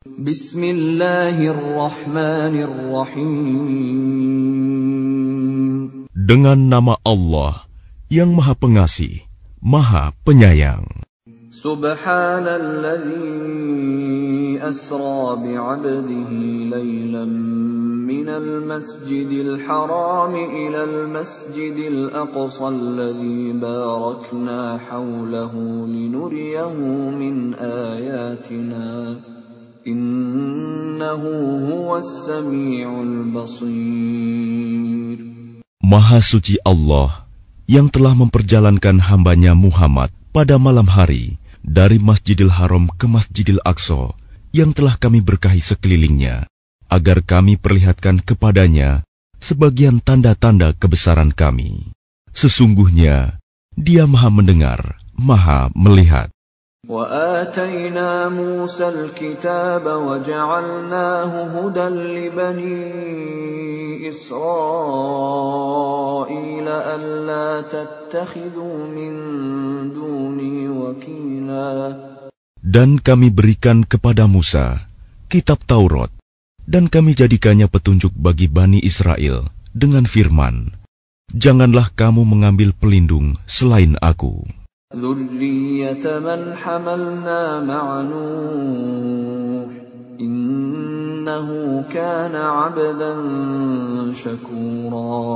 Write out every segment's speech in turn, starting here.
Bismillahirrahmanirrahim. Dengan nama Allah yang Maha Pengasih, Maha Penyayang. Subhanalladzi asra bi'abdihi laylan minal masjidil haram ilal masjidil aqsa alladzi barakna hawlahu linuriyahu min ayatina. Innahu huwas sami'ul basir. Maha suci Allah yang telah memperjalankan hambanya Muhammad pada malam hari dari Masjidil Haram ke Masjidil Aqsa yang telah kami berkahi sekelilingnya, agar kami perlihatkan kepadanya sebagian tanda-tanda kebesaran kami. Sesungguhnya Dia Maha mendengar, Maha melihat. وآتينا موسى الكتاب وجعلناه هدى لبني إسرائيل ألا تتخذوا من دوني وكيلا. Dan kami berikan kepada Musa kitab Taurat, dan kami jadikannya petunjuk bagi Bani Israel dengan firman, janganlah kamu mengambil pelindung selain aku. ذُرِّيَّةَ مَنْ حَمَلْنَا مَعَ نُوحٍ إِنَّهُ كَانَ عَبْدًا شَكُورًا.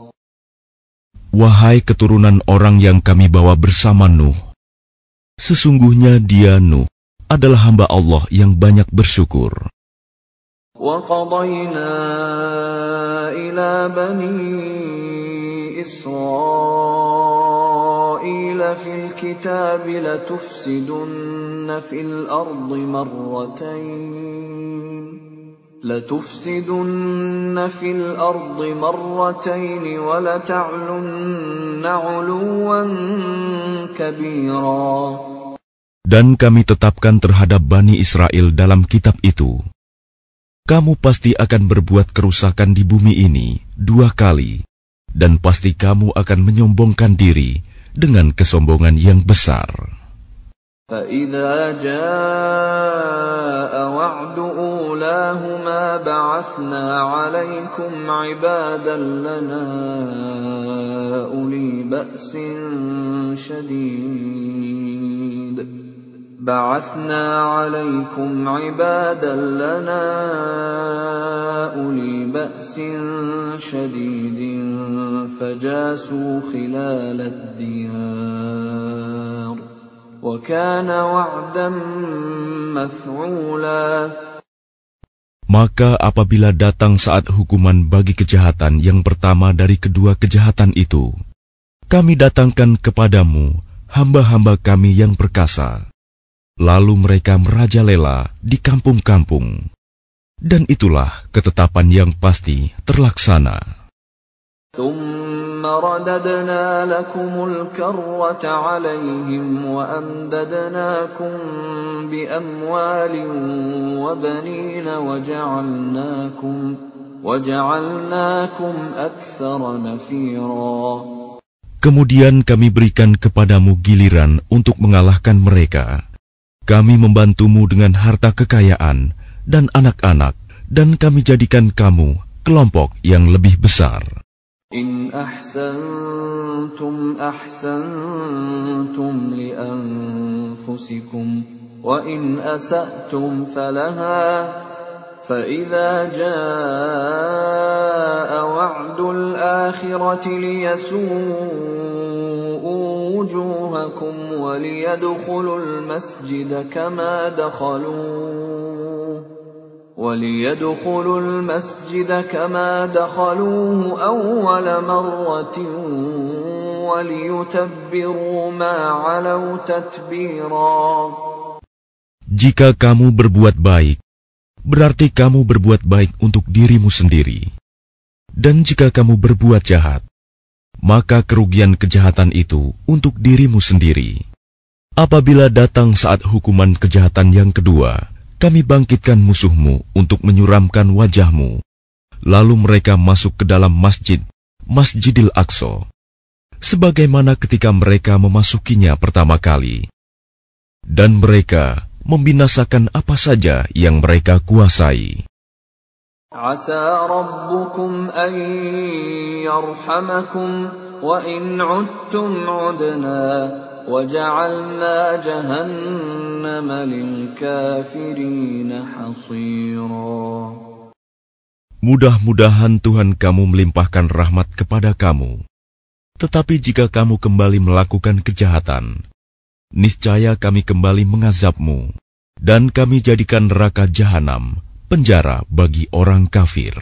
Wahai keturunan orang yang kami bawa bersama Nuh, sesungguhnya dia Nuh adalah hamba Allah yang banyak bersyukur. وَقَضَيْنَا إِلَى بَنِي إِسْرَائِيلَ فِي الْكِتَابِ لَتُفْسِدُنَّ فِي الْأَرْضِ مَرَّتَيْنِ وَلَتَعْلُنَّ عُلُوًّا كَبِيرًا. Dan kami tetapkan terhadap Bani Israel dalam kitab itu, kamu pasti akan berbuat kerusakan di bumi ini 2 kali, dan pasti kamu akan menyombongkan diri dengan kesombongan yang besar. فَإِذَا جَاءَ وَعْدُ أُولَاهُمَا بَعَثْنَا عَلَيْكُمْ عِبَادًا لَنَا أُولِي بَأْسٍ شَدِيدٍ فَجَاسُوا خِلَالَ الدِّيَارِ وَكَانَ وَعْدًا مَفْعُولًا. Maka apabila datang saat hukuman bagi kejahatan yang pertama dari kedua kejahatan itu, kami datangkan kepadamu hamba-hamba kami yang perkasa. Lalu mereka merajalela di kampung-kampung. Dan itulah ketetapan yang pasti terlaksana. ثُمَّ رَدَدْنَا لَكُمُ الْكَرَّةَ عَلَيْهِمْ وَأَمْدَدْنَاكُمْ بِأَمْوَالٍ وَبَنِينَ وَجَعَلْنَاكُمْ أَكْثَرَ نَفِيرًا. Kemudian kami berikan kepadamu giliran untuk mengalahkan mereka. Kami membantumu dengan harta kekayaan dan anak-anak, dan kami jadikan kamu kelompok yang lebih besar. In ahsantum ahsantum li anfusikum wa in asa'tum falaha فَإِذَا جَاءَ وَعْدُ الْآخِرَةِ لِيَسُوءُوا وُجُوهَكُمْ وَلِيَدْخُلُوا الْمَسْجِدَ كَمَا دَخَلُوهُ أَوَّلَ مَرَّةٍ وَلِيُتَبِّرُوا مَا عَلَوْا تَتْبِيرًا. Jika kamu berbuat baik, berarti kamu berbuat baik untuk dirimu sendiri. Dan jika kamu berbuat jahat, maka kerugian kejahatan itu untuk dirimu sendiri. Apabila datang saat hukuman kejahatan yang kedua, kami bangkitkan musuhmu untuk menyuramkan wajahmu. Lalu mereka masuk ke dalam Masjidil Aqsa, sebagaimana ketika mereka memasukinya pertama kali. Dan mereka membinasakan apa saja yang mereka kuasai. Asa rabbukum an yarhamakum wa in 'udtum 'udna wa ja'alna jahannama lil kafirin hasira. Mudah-mudahan Tuhan kamu melimpahkan rahmat kepada kamu. Tetapi jika kamu kembali melakukan kejahatan, niscaya kami kembali mengazabmu, dan kami jadikan neraka jahanam penjara bagi orang kafir.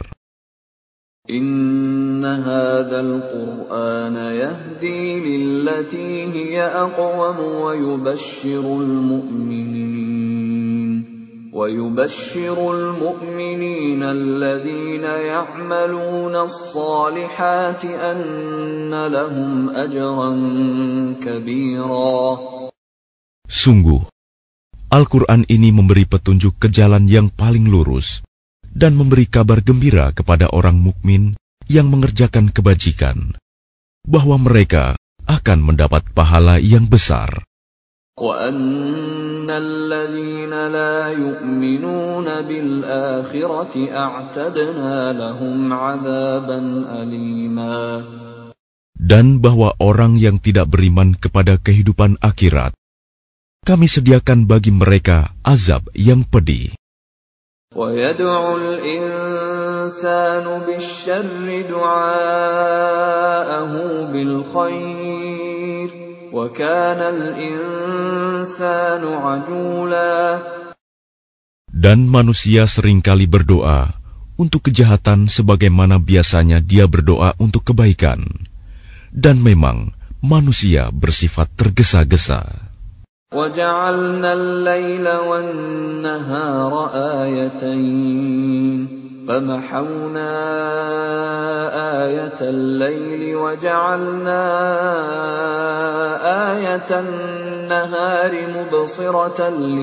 Inna hadzal Qur'ana yahdi lillati hiya aqwam wa yubashshirul mu'minina alladhina ya'maluna as-salihati anna lahum ajran kabira. Sungguh, Al-Quran ini memberi petunjuk ke jalan yang paling lurus dan memberi kabar gembira kepada orang mukmin yang mengerjakan kebajikan, bahwa mereka akan mendapat pahala yang besar. وَأَنَّ الَّذِينَ لَا يُؤْمِنُونَ بِالْآخِرَةِ أَعْتَدْنَا لَهُمْ عَذَابًا أَلِيمًا. Dan bahwa orang yang tidak beriman kepada kehidupan akhirat, kami sediakan bagi mereka azab yang pedih. وَيَدْعُ الْإِنسَانُ بِالشَّرِّ دُعَاءَهُ بِالْخَيْرِ وَكَانَ الْإِنسَانُ عَجُولًا. Dan manusia seringkali berdoa untuk kejahatan sebagaimana biasanya dia berdoa untuk kebaikan. Dan memang manusia bersifat tergesa-gesa. وَجَعَلْنَا اللَّيْلَ وَالنَّهَارَ آيَتَيْنِ فَمَحَوْنَا آيَةَ اللَّيْلِ وَجَعَلْنَا آيَةَ النَّهَارِ مُبْصِرَةً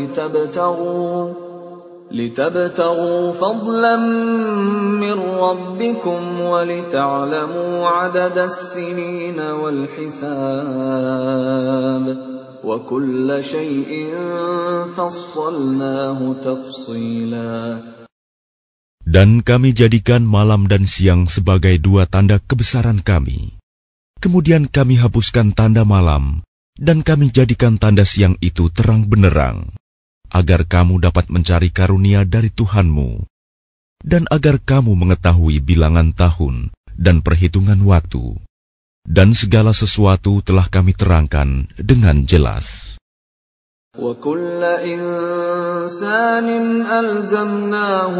لِتَبْتَغُوا فَضْلًا مِّن رَّبِّكُمْ وَلِتَعْلَمُوا عَدَدَ السِّنِينَ وَالْحِسَابَ وَكُلَّ شَيْءٍ فَصَّلْنَاهُ تَفْصِيلًا. Dan kami jadikan malam dan siang sebagai dua tanda kebesaran kami. Kemudian kami hapuskan tanda malam, dan kami jadikan tanda siang itu terang benderang, agar kamu dapat mencari karunia dari Tuhanmu, dan agar kamu mengetahui bilangan tahun dan perhitungan waktu. Dan segala sesuatu telah kami terangkan dengan jelas. وَكُلَّ إِنسَانٍ أَلْزَمْنَاهُ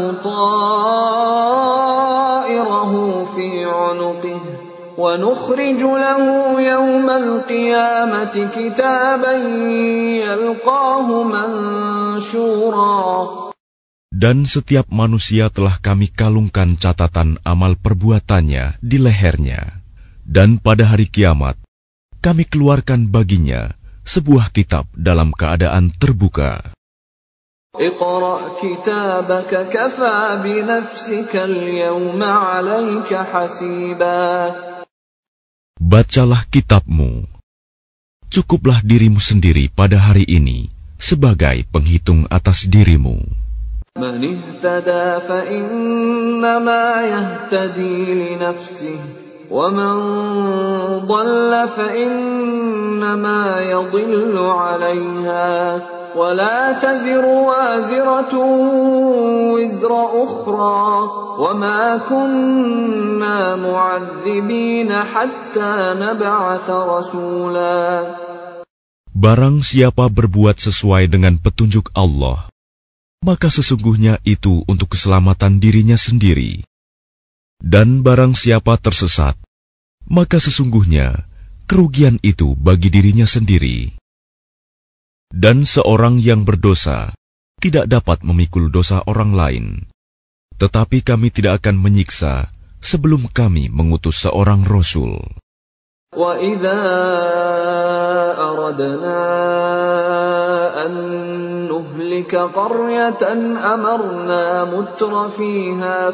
طَائِرَهُ فِي عُنُقِهِ وَنُخْرِجُ لَهُ يَوْمَ الْقِيَامَةِ كِتَابًا يَلْقَاهُ مَنشُورًا. Dan setiap manusia telah kami kalungkan catatan amal perbuatannya di lehernya. Dan pada hari kiamat, kami keluarkan baginya sebuah kitab dalam keadaan terbuka. اقرأ كتابك كفى بنفسك اليوم عليك حسيبا. Bacalah kitabmu. Cukuplah dirimu sendiri pada hari ini sebagai penghitung atas dirimu. من اهتدى فإنما يهتدي لنفسه ومن ضل فإنما يضل عليها ولا تزر وازرة وزر أخرى وما كنا معذبين حتى نبعث رسولا. Barang siapa berbuat sesuai dengan petunjuk Allah, maka sesungguhnya itu untuk keselamatan dirinya sendiri. Dan barang siapa tersesat, maka sesungguhnya kerugian itu bagi dirinya sendiri. Dan seorang yang berdosa tidak dapat memikul dosa orang lain. Tetapi kami tidak akan menyiksa sebelum kami mengutus seorang Rasul. وَإِذَا أَرَدْنَا أَن نُّهْلِكَ قَرْيَةً أَمَرْنَا مُتْرَ فِيهَا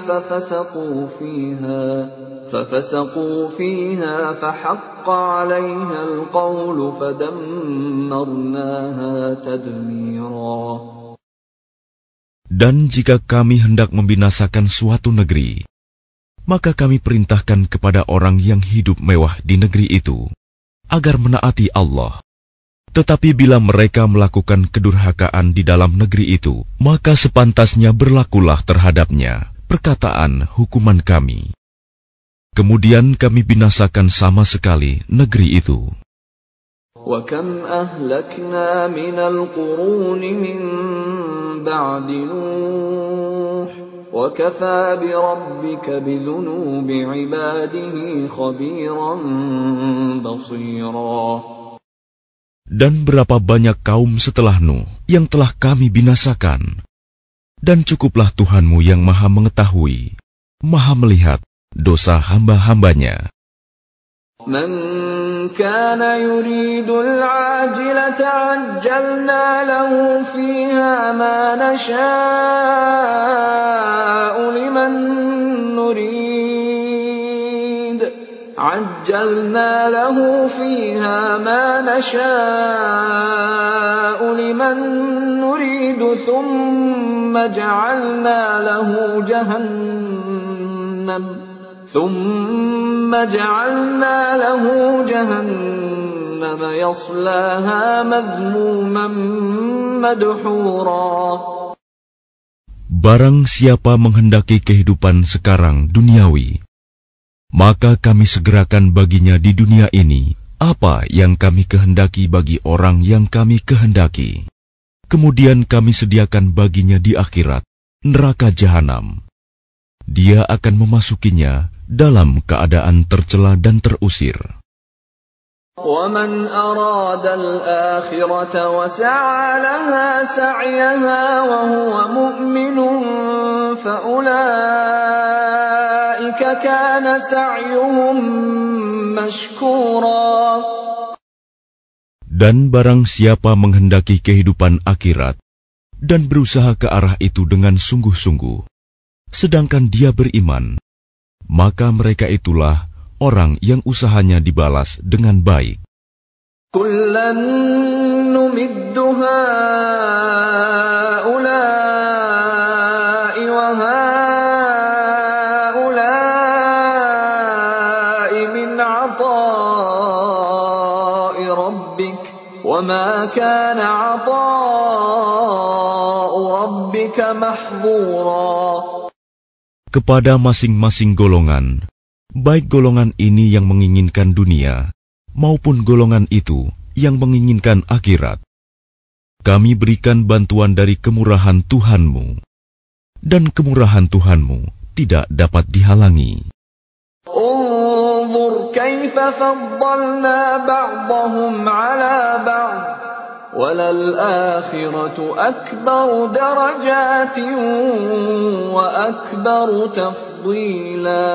فَفَسَقُوا فِيهَا فَحَقَّ عَلَيْهَا الْقَوْلُ فَدَمَّرْنَاهَا تَدْمِيرًا. Dan jika kami hendak membinasakan suatu negeri, maka kami perintahkan kepada orang yang hidup mewah di negeri itu, agar menaati Allah. Tetapi bila mereka melakukan kedurhakaan di dalam negeri itu, maka sepantasnya berlakulah terhadapnya perkataan hukuman kami. Kemudian kami binasakan sama sekali negeri itu. وَكَمْ أَهْلَكْنَا مِنَ الْقُرُونِ مِنْ بَعْدِ نُوحٍ وَكَفَى بِرَبِّكَ بِذُنُوبِ عِبَادِهِ خَبِيرًا بَصِيرًا. Dan berapa banyak kaum setelah Nuh yang telah kami binasakan. Dan cukuplah Tuhanmu yang maha mengetahui, maha melihat dosa hamba-hambanya. مَنْ كَانَ يُرِيدُ الْعَاجِلَةَ عَجَّلْنَا لَهُ فِيهَا مَا نَشَاءُ لِمَنْ نُرِيدُ عَجَّلْنَا لَهُ فِيهَا مَا نَشَاءُ لِمَنْ نُرِيدُ ثُمَّ جَعَلْنَا له جهنم يصلاها مذموما مدحورا. Barang siapa menghendaki kehidupan sekarang duniawi, maka kami segerakan baginya di dunia ini apa yang kami kehendaki bagi orang yang kami kehendaki. Kemudian kami sediakan baginya di akhirat neraka jahanam. Dia akan memasukinya dalam keadaan tercela dan terusir. وَمَنْ أَرَادَ الْآخِرَةَ وَسَعَى لَهَا سَعْيَهَا وَهُوَ مُؤْمِنٌ فَأُولَئِكَ كَانَ سَعْيُهُمْ مَشْكُورًا. Dan barang siapa menghendaki kehidupan akhirat dan berusaha ke arah itu dengan sungguh-sungguh, sedangkan dia beriman, maka mereka itulah orang yang usahanya dibalas dengan baik. Kullan numiddu haula'i wa haula'i min 'ata'i rabbik wa ma kana 'ata'u rabbika mahdhura. Kepada masing-masing golongan, baik golongan ini yang menginginkan dunia, maupun golongan itu yang menginginkan akhirat, kami berikan bantuan dari kemurahan Tuhanmu, dan kemurahan Tuhanmu tidak dapat dihalangi. Unzur kaifa faddalna ba'dahum 'ala ba'd, walal akhiratu akbaru darajatin wa akbaru tafdila.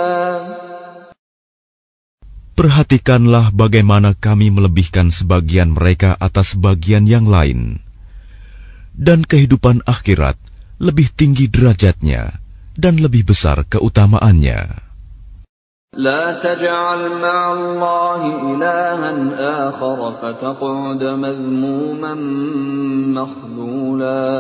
Perhatikanlah bagaimana kami melebihkan sebagian mereka atas sebagian yang lain. Dan kehidupan akhirat lebih tinggi derajatnya dan lebih besar keutamaannya. La taj'al ma'allahi ilahan akhar fataq'ud madhmuman makhdhula.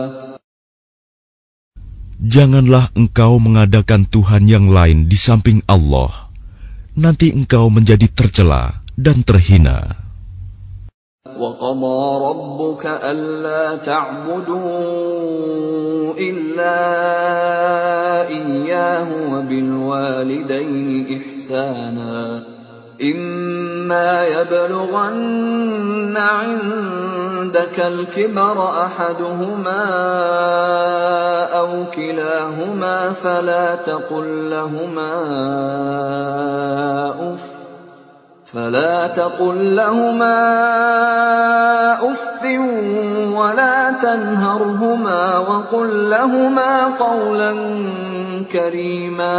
Janganlah engkau mengadakan Tuhan yang lain di samping Allah. Nanti engkau menjadi tercela dan terhina. وَقَضَى رَبُّكَ أَلَّا تَعْبُدُوا إِلَّا إِيَّاهُ وَبِالْوَالِدَيْنِ إِحْسَانًا إِمَّا يَبْلُغَنَّ عِندَكَ الْكِبَرَ أَحَدُهُمَا أَوْ كِلَاهُمَا فَلَا تقل لهما أف ولا تنهرهما وقل لهما قولا كريما.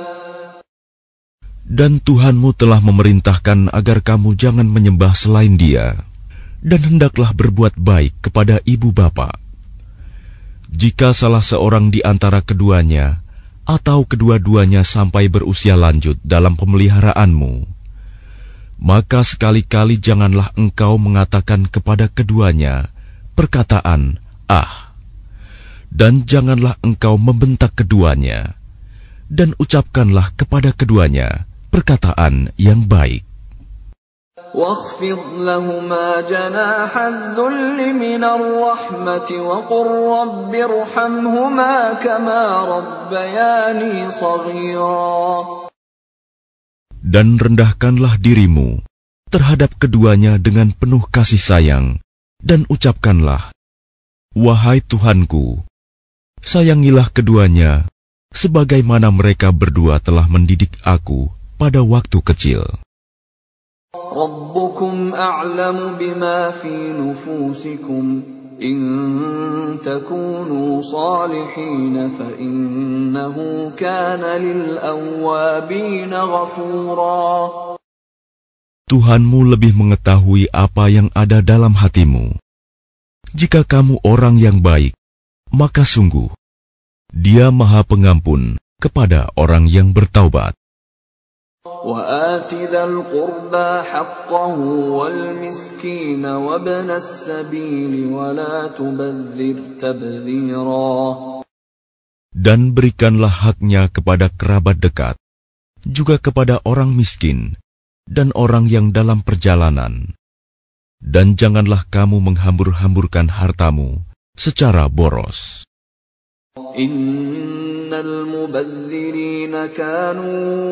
Dan Tuhanmu telah memerintahkan agar kamu jangan menyembah selain Dia, dan hendaklah berbuat baik kepada ibu bapa. Jika salah seorang di antara keduanya atau kedua-duanya sampai berusia lanjut dalam pemeliharaanmu, maka sekali-kali janganlah engkau mengatakan kepada keduanya perkataan "ah", Dan janganlah engkau membentak keduanya, dan ucapkanlah kepada keduanya perkataan yang baik. واخفض لهما جناح الذل من الرحمة وقل رب ارحمهما كما ربياني صغيرا. Dan rendahkanlah dirimu terhadap keduanya dengan penuh kasih sayang, dan ucapkanlah, wahai Tuhanku, sayangilah keduanya sebagaimana mereka berdua telah mendidik aku pada waktu kecil. ربكم أعلم بما في نفوسكم إن تكونوا صالحين فإنه كان للأوابين غفورا. Tuhanmu lebih mengetahui apa yang ada dalam hatimu. Jika kamu orang yang baik, maka sungguh Dia Maha Pengampun kepada orang yang bertaubat. وآت ذا القربى حقه والمسكين وابن السبيل ولا تبذر تبذيرا. Dan berikanlah haknya kepada kerabat dekat, juga kepada orang miskin dan orang yang dalam perjalanan. Dan janganlah kamu menghambur-hamburkan hartamu secara boros. Innal mubazzirina kanu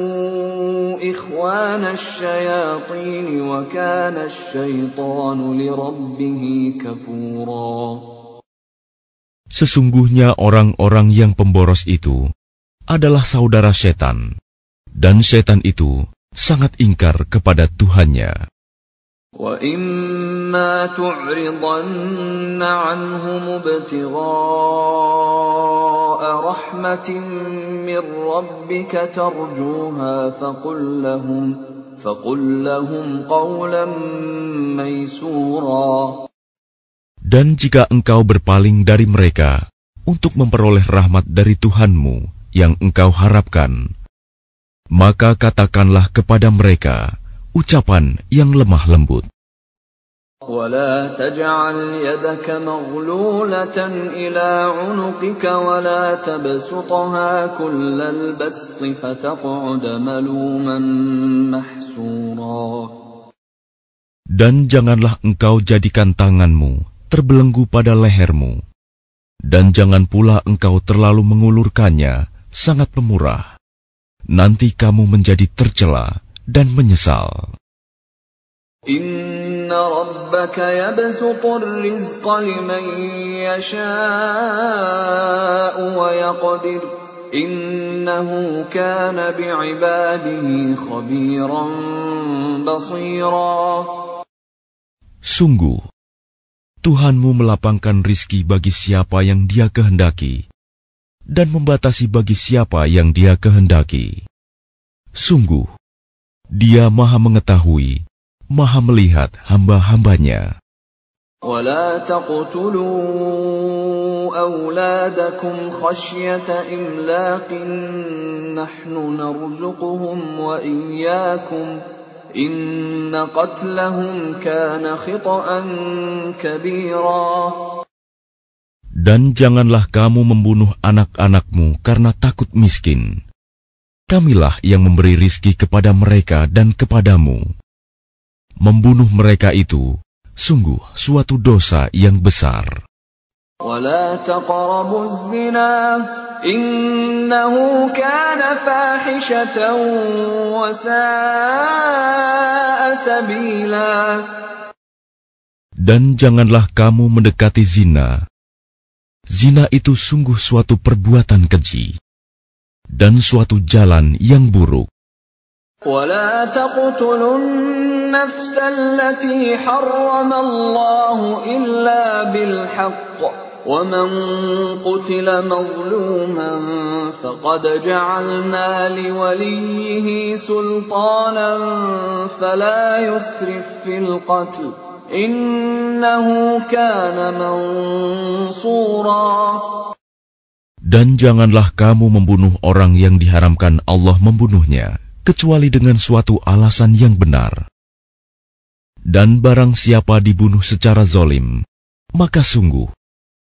ikhwana asyayatin wa kana asyaitanu lirabbih kafura. Sesungguhnya orang-orang yang pemboros itu adalah saudara setan, dan setan itu sangat ingkar kepada Tuhannya. وَإِمَّا تُعْرِضَنَّ عَنْهُمُ ابْتِغَاءَ رَحْمَةٍ مِّن رَّبِّكَ تَرْجُوهَا فَقُل لَّهُمْ قَوْلًا مَّيْسُورًا. Dan jika engkau berpaling dari mereka untuk memperoleh rahmat dari Tuhanmu yang engkau harapkan, maka katakanlah kepada mereka ucapan yang lemah lembut. وَلَا تَجْعَلْ يَدَكَ مَغْلُولَةً إِلَى عُنُقِكَ وَلَا تَبْسُطْهَا كُلَّ الْبَسْطِ فَتَقْعُدَ مَلُومًا مَحْسُورًا. Dan janganlah engkau jadikan tanganmu terbelenggu pada lehermu, dan jangan pula engkau terlalu mengulurkannya sangat pemurah. Nanti kamu menjadi tercela dan menyesal. Inna rabbaka yabsutur rizqa liman yasha'u wa yaqdir. Innahu kana bi'ibadihi khabiran basira. Sungguh, Tuhanmu melapangkan rizki bagi siapa yang Dia kehendaki, dan membatasi bagi siapa yang Dia kehendaki. Sungguh, Dia Maha mengetahui, Maha melihat hamba-hambanya. وَلَا تَقْتُلُوا أَوْلَادَكُمْ خَشْيَةَ إِمْلَاقٍ نَحْنُ نَرْزُقُهُمْ وَإِيَّاكُمْ إِنَّ قَتْلَهُمْ كَانَ خِطْئًا كَبِيرًا. Dan janganlah kamu membunuh anak-anakmu karena takut miskin. Kamilah yang memberi rizki kepada mereka dan kepadamu. Membunuh mereka itu sungguh suatu dosa yang besar. وَلَا تَقْرَبُوا الزِّنَا إِنَّهُ كَانَ فَاحِشَةً وَسَاءَ سَبِيلًا. Dan janganlah kamu mendekati zina. Zina itu sungguh suatu perbuatan keji dan suatu jalan yang buruk. وَلَا تَقْتُلُوا النَّفْسَ الَّتِي حَرَّمَ اللَّهُ إِلَّا بِالْحَقِّ وَمَنْ قُتِلَ مَظْلُومًا فَقَدْ جَعَلْنَا لِوَلِيِّهِ سُلْطَانًا فَلَا يُسْرِفْ فِي الْقَتْلِ إِنَّهُ كَانَ مَنْصُورًا. Dan janganlah kamu membunuh orang yang diharamkan Allah membunuhnya, kecuali dengan suatu alasan yang benar. Dan barang siapa dibunuh secara zalim, maka sungguh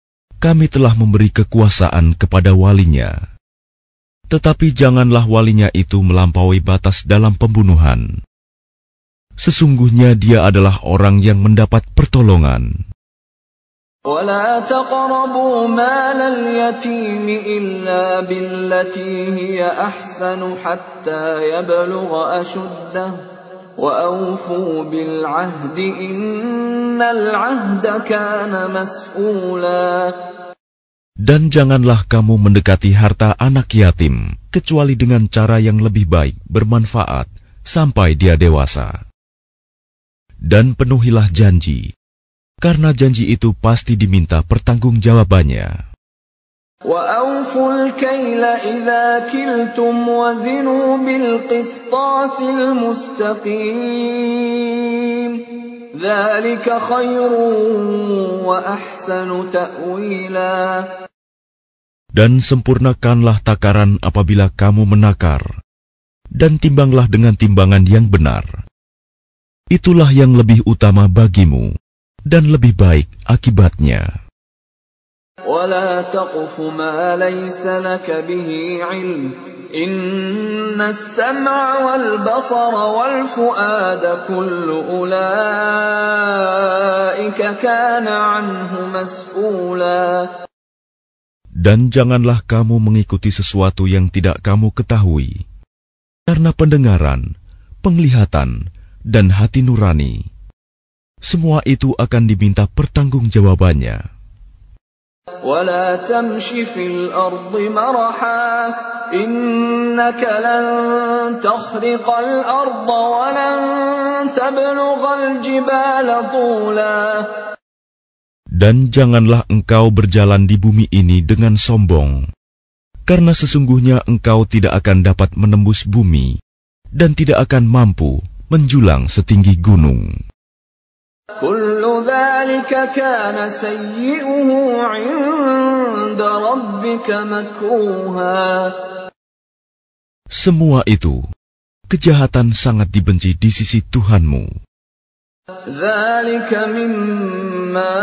kami telah memberi kekuasaan kepada walinya. Tetapi janganlah walinya itu melampaui batas dalam pembunuhan. Sesungguhnya dia adalah orang yang mendapat pertolongan. ولا تقربوا مال اليتيم إلا بالتي هي أحسن حتى يبلغ أشده وأوفوا بالعهد إن العهد كان مسؤولا. Dan janganlah kamu mendekati harta anak yatim kecuali dengan cara yang lebih baik, bermanfaat sampai dia dewasa. Dan penuhilah janji, karena janji itu pasti diminta pertanggungjawabannya. وَأَوْفُوا الْكَيْلَ إِذَا كِلْتُمْ وَزِنُوا بِالْقِسْطَاسِ الْمُسْتَقِيمِ ذَلِكَ خَيْرٌ وَأَحْسَنُ تَأْوِيلًا. Dan sempurnakanlah takaran apabila kamu menakar, dan timbanglah dengan timbangan yang benar. Itulah yang lebih utama bagimu, dan lebih baik akibatnya. وَلَا تَقْفُ مَا لَيْسَ لَكَ بِهِ عِلْمٌ إِنَّ السَّمْعَ وَالْبَصَرَ وَالْفُؤَادَ كُلُّ أُولَئِكَ كَانَ عَنْهُ مَسْئُولًا. Dan janganlah kamu mengikuti sesuatu yang tidak kamu ketahui, karena pendengaran, penglihatan, dan hati nurani, semua itu akan diminta pertanggungjawabannya. وَلَا تَمْشِ فِي الْأَرْضِ مَرَحًا إِنَّكَ لَن تَخْرِقَ الْأَرْضَ وَلَن تَبْلُغَ الْجِبَالَ طُولًا. Dan janganlah engkau berjalan di bumi ini dengan sombong, karena sesungguhnya engkau tidak akan dapat menembus bumi dan tidak akan mampu menjulang setinggi gunung. كل ذلك كان سيئه عند ربك مكروها. Semua itu, kejahatan sangat dibenci di sisi Tuhanmu. ذلك مما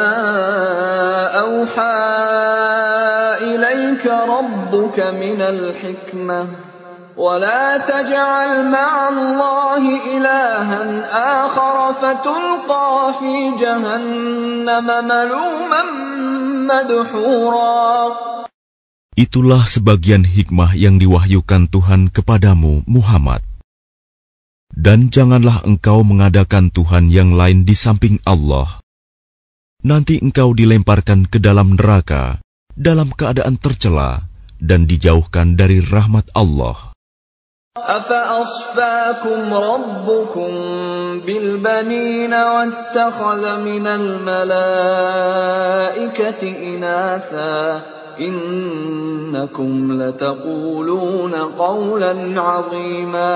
أوحى إليك ربك من الحكمة ولا تجعل مع الله إلها آخر فتلقى في جهنم ملوما مدحورا. Itulah sebagian hikmah yang diwahyukan Tuhan kepadamu, Muhammad. Dan janganlah engkau mengadakan Tuhan yang lain di samping Allah. Nanti engkau dilemparkan ke dalam neraka dalam keadaan tercela dan dijauhkan dari rahmat Allah. أَفَأَصْفَاكُمْ رَبُّكُمْ بِالْبَنِينَ وَاتَّخَذَ مِنَ الْمَلَائِكَةِ إِنَاثًا إِنَّكُمْ لَتَقُولُونَ قَوْلًا عَظِيمًا.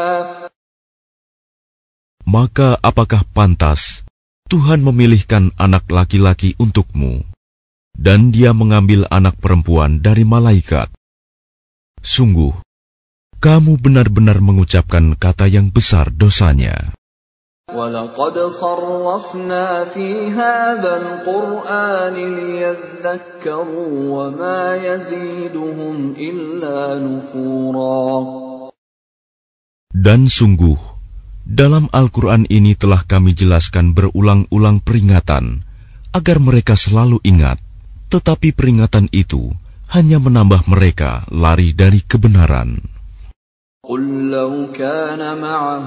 Maka apakah pantas Tuhan memilihkan anak laki-laki untukmu, dan Dia mengambil anak perempuan dari malaikat? Sungguh, kamu benar-benar mengucapkan kata yang besar dosanya. وَلَقَدْ صَرَّفْنَا فِي هَذَا الْقُرْآنِ لِيَذَّكَّرُوا وَمَا يَزِيدُهُمْ إِلَّا نُفُورًا. Dan sungguh, dalam Al-Quran ini telah kami jelaskan berulang-ulang peringatan, agar mereka selalu ingat, tetapi peringatan itu hanya menambah mereka lari dari kebenaran. قُلْ لَوْ كَانَ مَعَهُ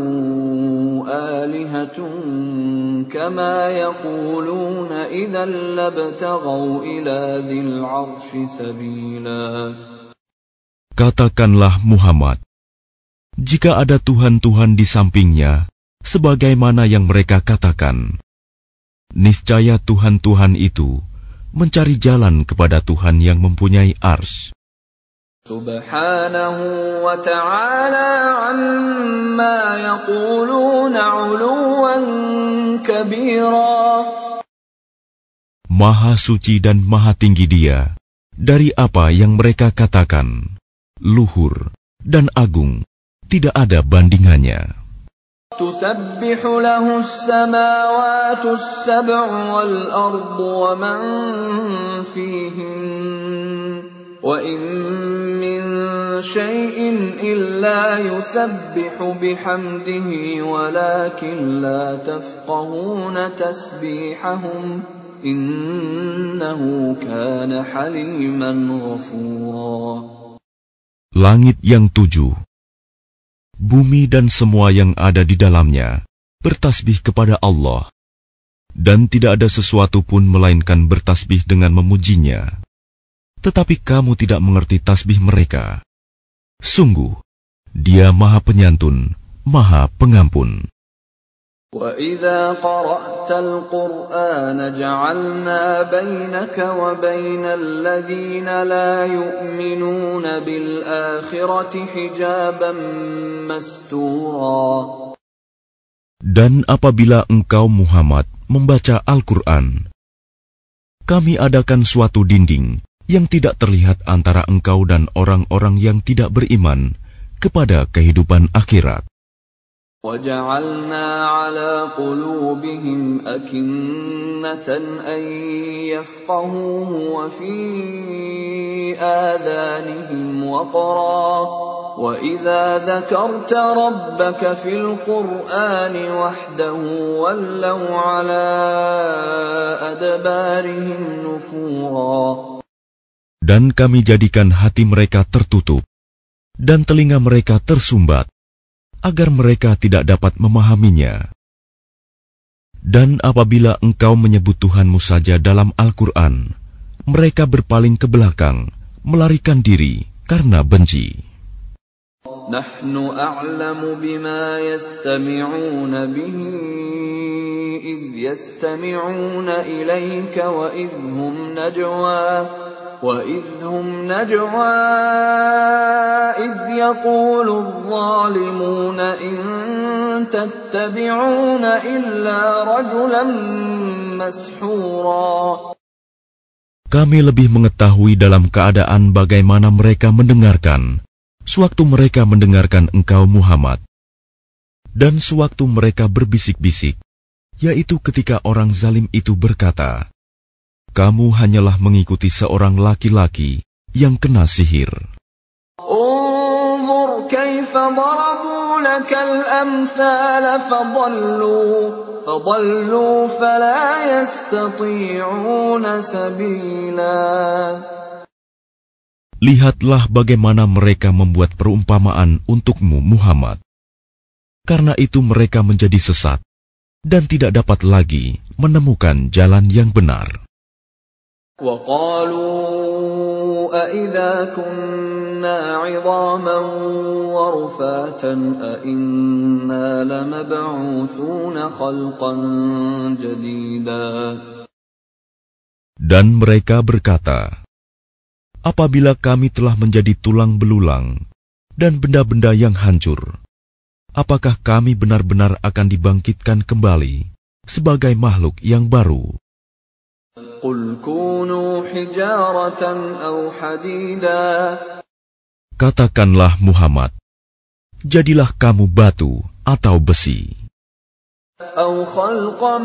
آلِهَةٌ كَمَا يَقُولُونَ إِذًا لَابْتَغَوْا إِلَى ذِي الْعَرْشِ سَبِيلًا. Katakanlah Muhammad, jika ada Tuhan-Tuhan di sampingnya, sebagaimana yang mereka katakan, niscaya Tuhan-Tuhan itu mencari jalan kepada Tuhan yang mempunyai ars. Subhanahu wa ta'ala amma yaquluna 'uluwan kabira. Maha suci dan maha tinggi Dia dari apa yang mereka katakan, luhur dan agung, tidak ada bandingannya. تسبح له السماوات السبع والأرض ومن فيهن وإن من شيء إلا يسبح بحمده ولكن لا تفقهون تسبيحهم إنه كان حليما غفورا. Langit yang 7, bumi dan semua yang ada di dalamnya bertasbih kepada Allah, dan tidak ada sesuatu pun melainkan bertasbih dengan memujinya. Tetapi kamu tidak mengerti tasbih mereka. Sungguh, Dia Maha Penyantun, Maha Pengampun. وَإِذَا قَرَأْتَ الْقُرْآنَ جَعَلْنَا بَيْنَكَ وَبَيْنَ الَّذِينَ لَا يُؤْمِنُونَ بِالْآخِرَةِ حِجَابًا مَسْتُورًا. Dan apabila engkau Muhammad membaca Al-Quran, kami adakan suatu dinding yang tidak terlihat antara engkau dan orang-orang yang tidak beriman kepada kehidupan akhirat. وَجَعَلْنَا عَلَى قُلُوبِهِمْ أَكِنَّةً أَن يَفْقَهُوهُ وَفِي آذَانِهِمْ وَقْرًا وَإِذَا ذَكَرْتَ رَبَّكَ فِي الْقُرْآنِ وَحْدَهُ وَلَّوْا عَلَى أَدْبَارِهِمْ نُفُورًا. Dan kami jadikan hati mereka tertutup dan telinga mereka tersumbat, agar mereka tidak dapat memahaminya. Dan apabila engkau menyebut Tuhanmu saja dalam Al-Quran, mereka berpaling ke belakang, melarikan diri karena benci. Nahnu a'lamu bima yastami'una bihi idh yastami'una ilayka wa idhum najwa إذ يقول الظالمون إن تتبعون إلا رجلا مسحورا. Kami lebih mengetahui dalam keadaan bagaimana mereka mendengarkan, sewaktu mereka mendengarkan engkau Muhammad, dan sewaktu mereka berbisik-bisik, yaitu ketika orang zalim itu berkata, kamu hanyalah mengikuti seorang laki-laki yang kena sihir. انظر كيف ضربوا لك الأمثال فضلوا فلا يستطيعون سبيلا. Lihatlah bagaimana mereka membuat perumpamaan untukmu Muhammad. Karena itu mereka menjadi sesat dan tidak dapat lagi menemukan jalan yang benar. وَقَالُوا أَإِذَا كُنَّا عِظَامًا وَرُفَاتًا أَإِنَّا لَمَبْعُوثُونَ خَلْقًا جَدِيدًا. Dan mereka berkata, apabila kami telah menjadi tulang belulang dan benda-benda yang hancur, apakah kami benar-benar akan dibangkitkan kembali sebagai makhluk yang baru? قُلْ كُونُوا حِجَارَةً أَوْ حَدِيدًا. Katakanlah Muhammad, jadilah kamu batu atau besi. أَوْ خَلْقًا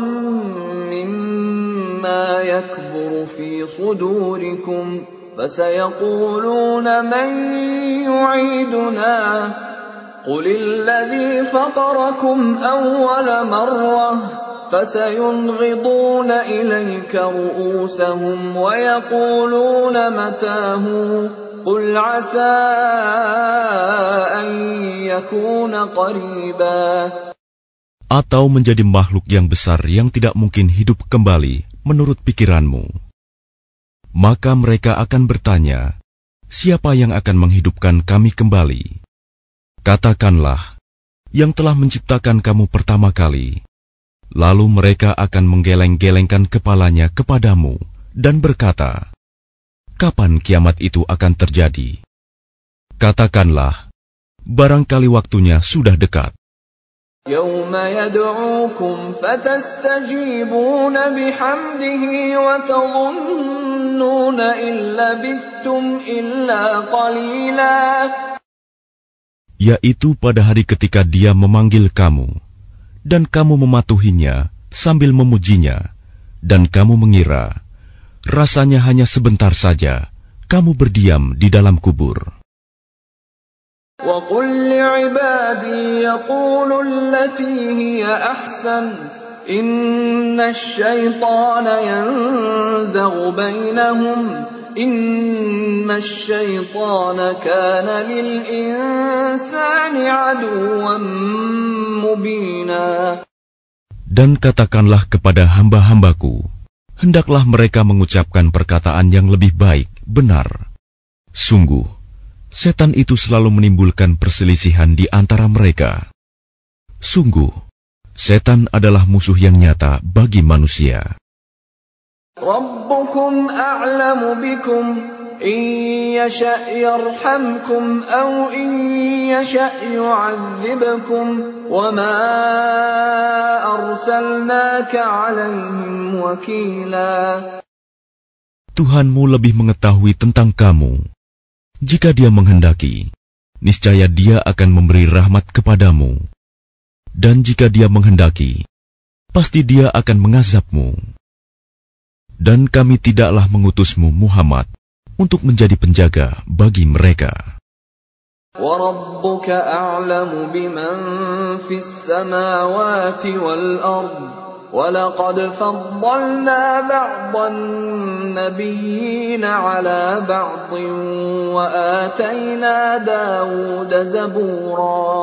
مِّمَّا يَكْبُرُ فِي صُدُورِكُمْ فَسَيَقُولُونَ مَن يُعِيدُنَا قُلِ الَّذِي فَطَرَكُمْ أَوَّلَ مَرَّةٍ فَسَيُنْغِضُونَ إِلَيْكَ رُءُوسَهُمْ وَيَقُولُونَ مَتَىٰ قُلْ عَسَىٰ أَن يَكُونَ قَرِيبًا. Atau menjadi makhluk yang besar yang tidak mungkin hidup kembali menurut pikiranmu. Maka mereka akan bertanya, siapa yang akan menghidupkan kami kembali? Katakanlah, yang telah menciptakan kamu pertama kali. Lalu mereka akan menggeleng-gelengkan kepalanya kepadamu dan berkata, kapan kiamat itu akan terjadi? Katakanlah, barangkali waktunya sudah dekat. يَوْمَ يَدْعُوكُمْ فَتَسْتَجِيبُونَ بِحَمْدِهِ وَتَظُنُّونَ إِن لَّبِثْتُمْ إِلَّا قَلِيلًا. Yaitu pada hari ketika Dia memanggil kamu, dan kamu mematuhinya sambil memujinya, dan kamu mengira rasanya hanya sebentar saja kamu berdiam di dalam kubur. وَقُلْ لِعِبَادِي يَقُولُوا الَّتِي هِيَ أَحْسَنُ إِنَّ الشَّيْطَانَ يَنزَغُ بَيْنَهُمْ إِنَّ الشَّيْطَانَ كَانَ لِلْإِنسَانِ عَدُوًّا مُبِينًا. Dan katakanlah kepada hamba-hambaku, hendaklah mereka mengucapkan perkataan yang lebih baik, benar. Sungguh, setan itu selalu menimbulkan perselisihan di antara mereka. Sungguh, setan adalah musuh yang nyata bagi manusia. رَبُّكُمْ أَعْلَمُ بِكُمْ إِنْ يَشَأْ يَرْحَمْكُمْ أَوْ إِنْ يَشَأْ يُعَذِّبْكُمْ وَمَا أَرْسَلْنَاكَ عَلَيْهِمْ وَكِيلًا. Tuhanmu lebih mengetahui tentang kamu. Jika Dia menghendaki, niscaya Dia akan memberi rahmat kepadamu. Dan jika Dia menghendaki, pasti Dia akan mengazabmu. Dan kami tidaklah mengutusmu Muhammad untuk menjadi penjaga bagi mereka. وَرَبُّكَ أَعْلَمُ بِمَنْ فِي السَّمَاوَاتِ وَالْأَرْضِ وَلَقَدْ فَضَّلْنَا بَعْضَ النَّبِيِّينَ عَلَى بَعْضٍ وَآتَيْنَا دَاوُودَ زَبُورًا.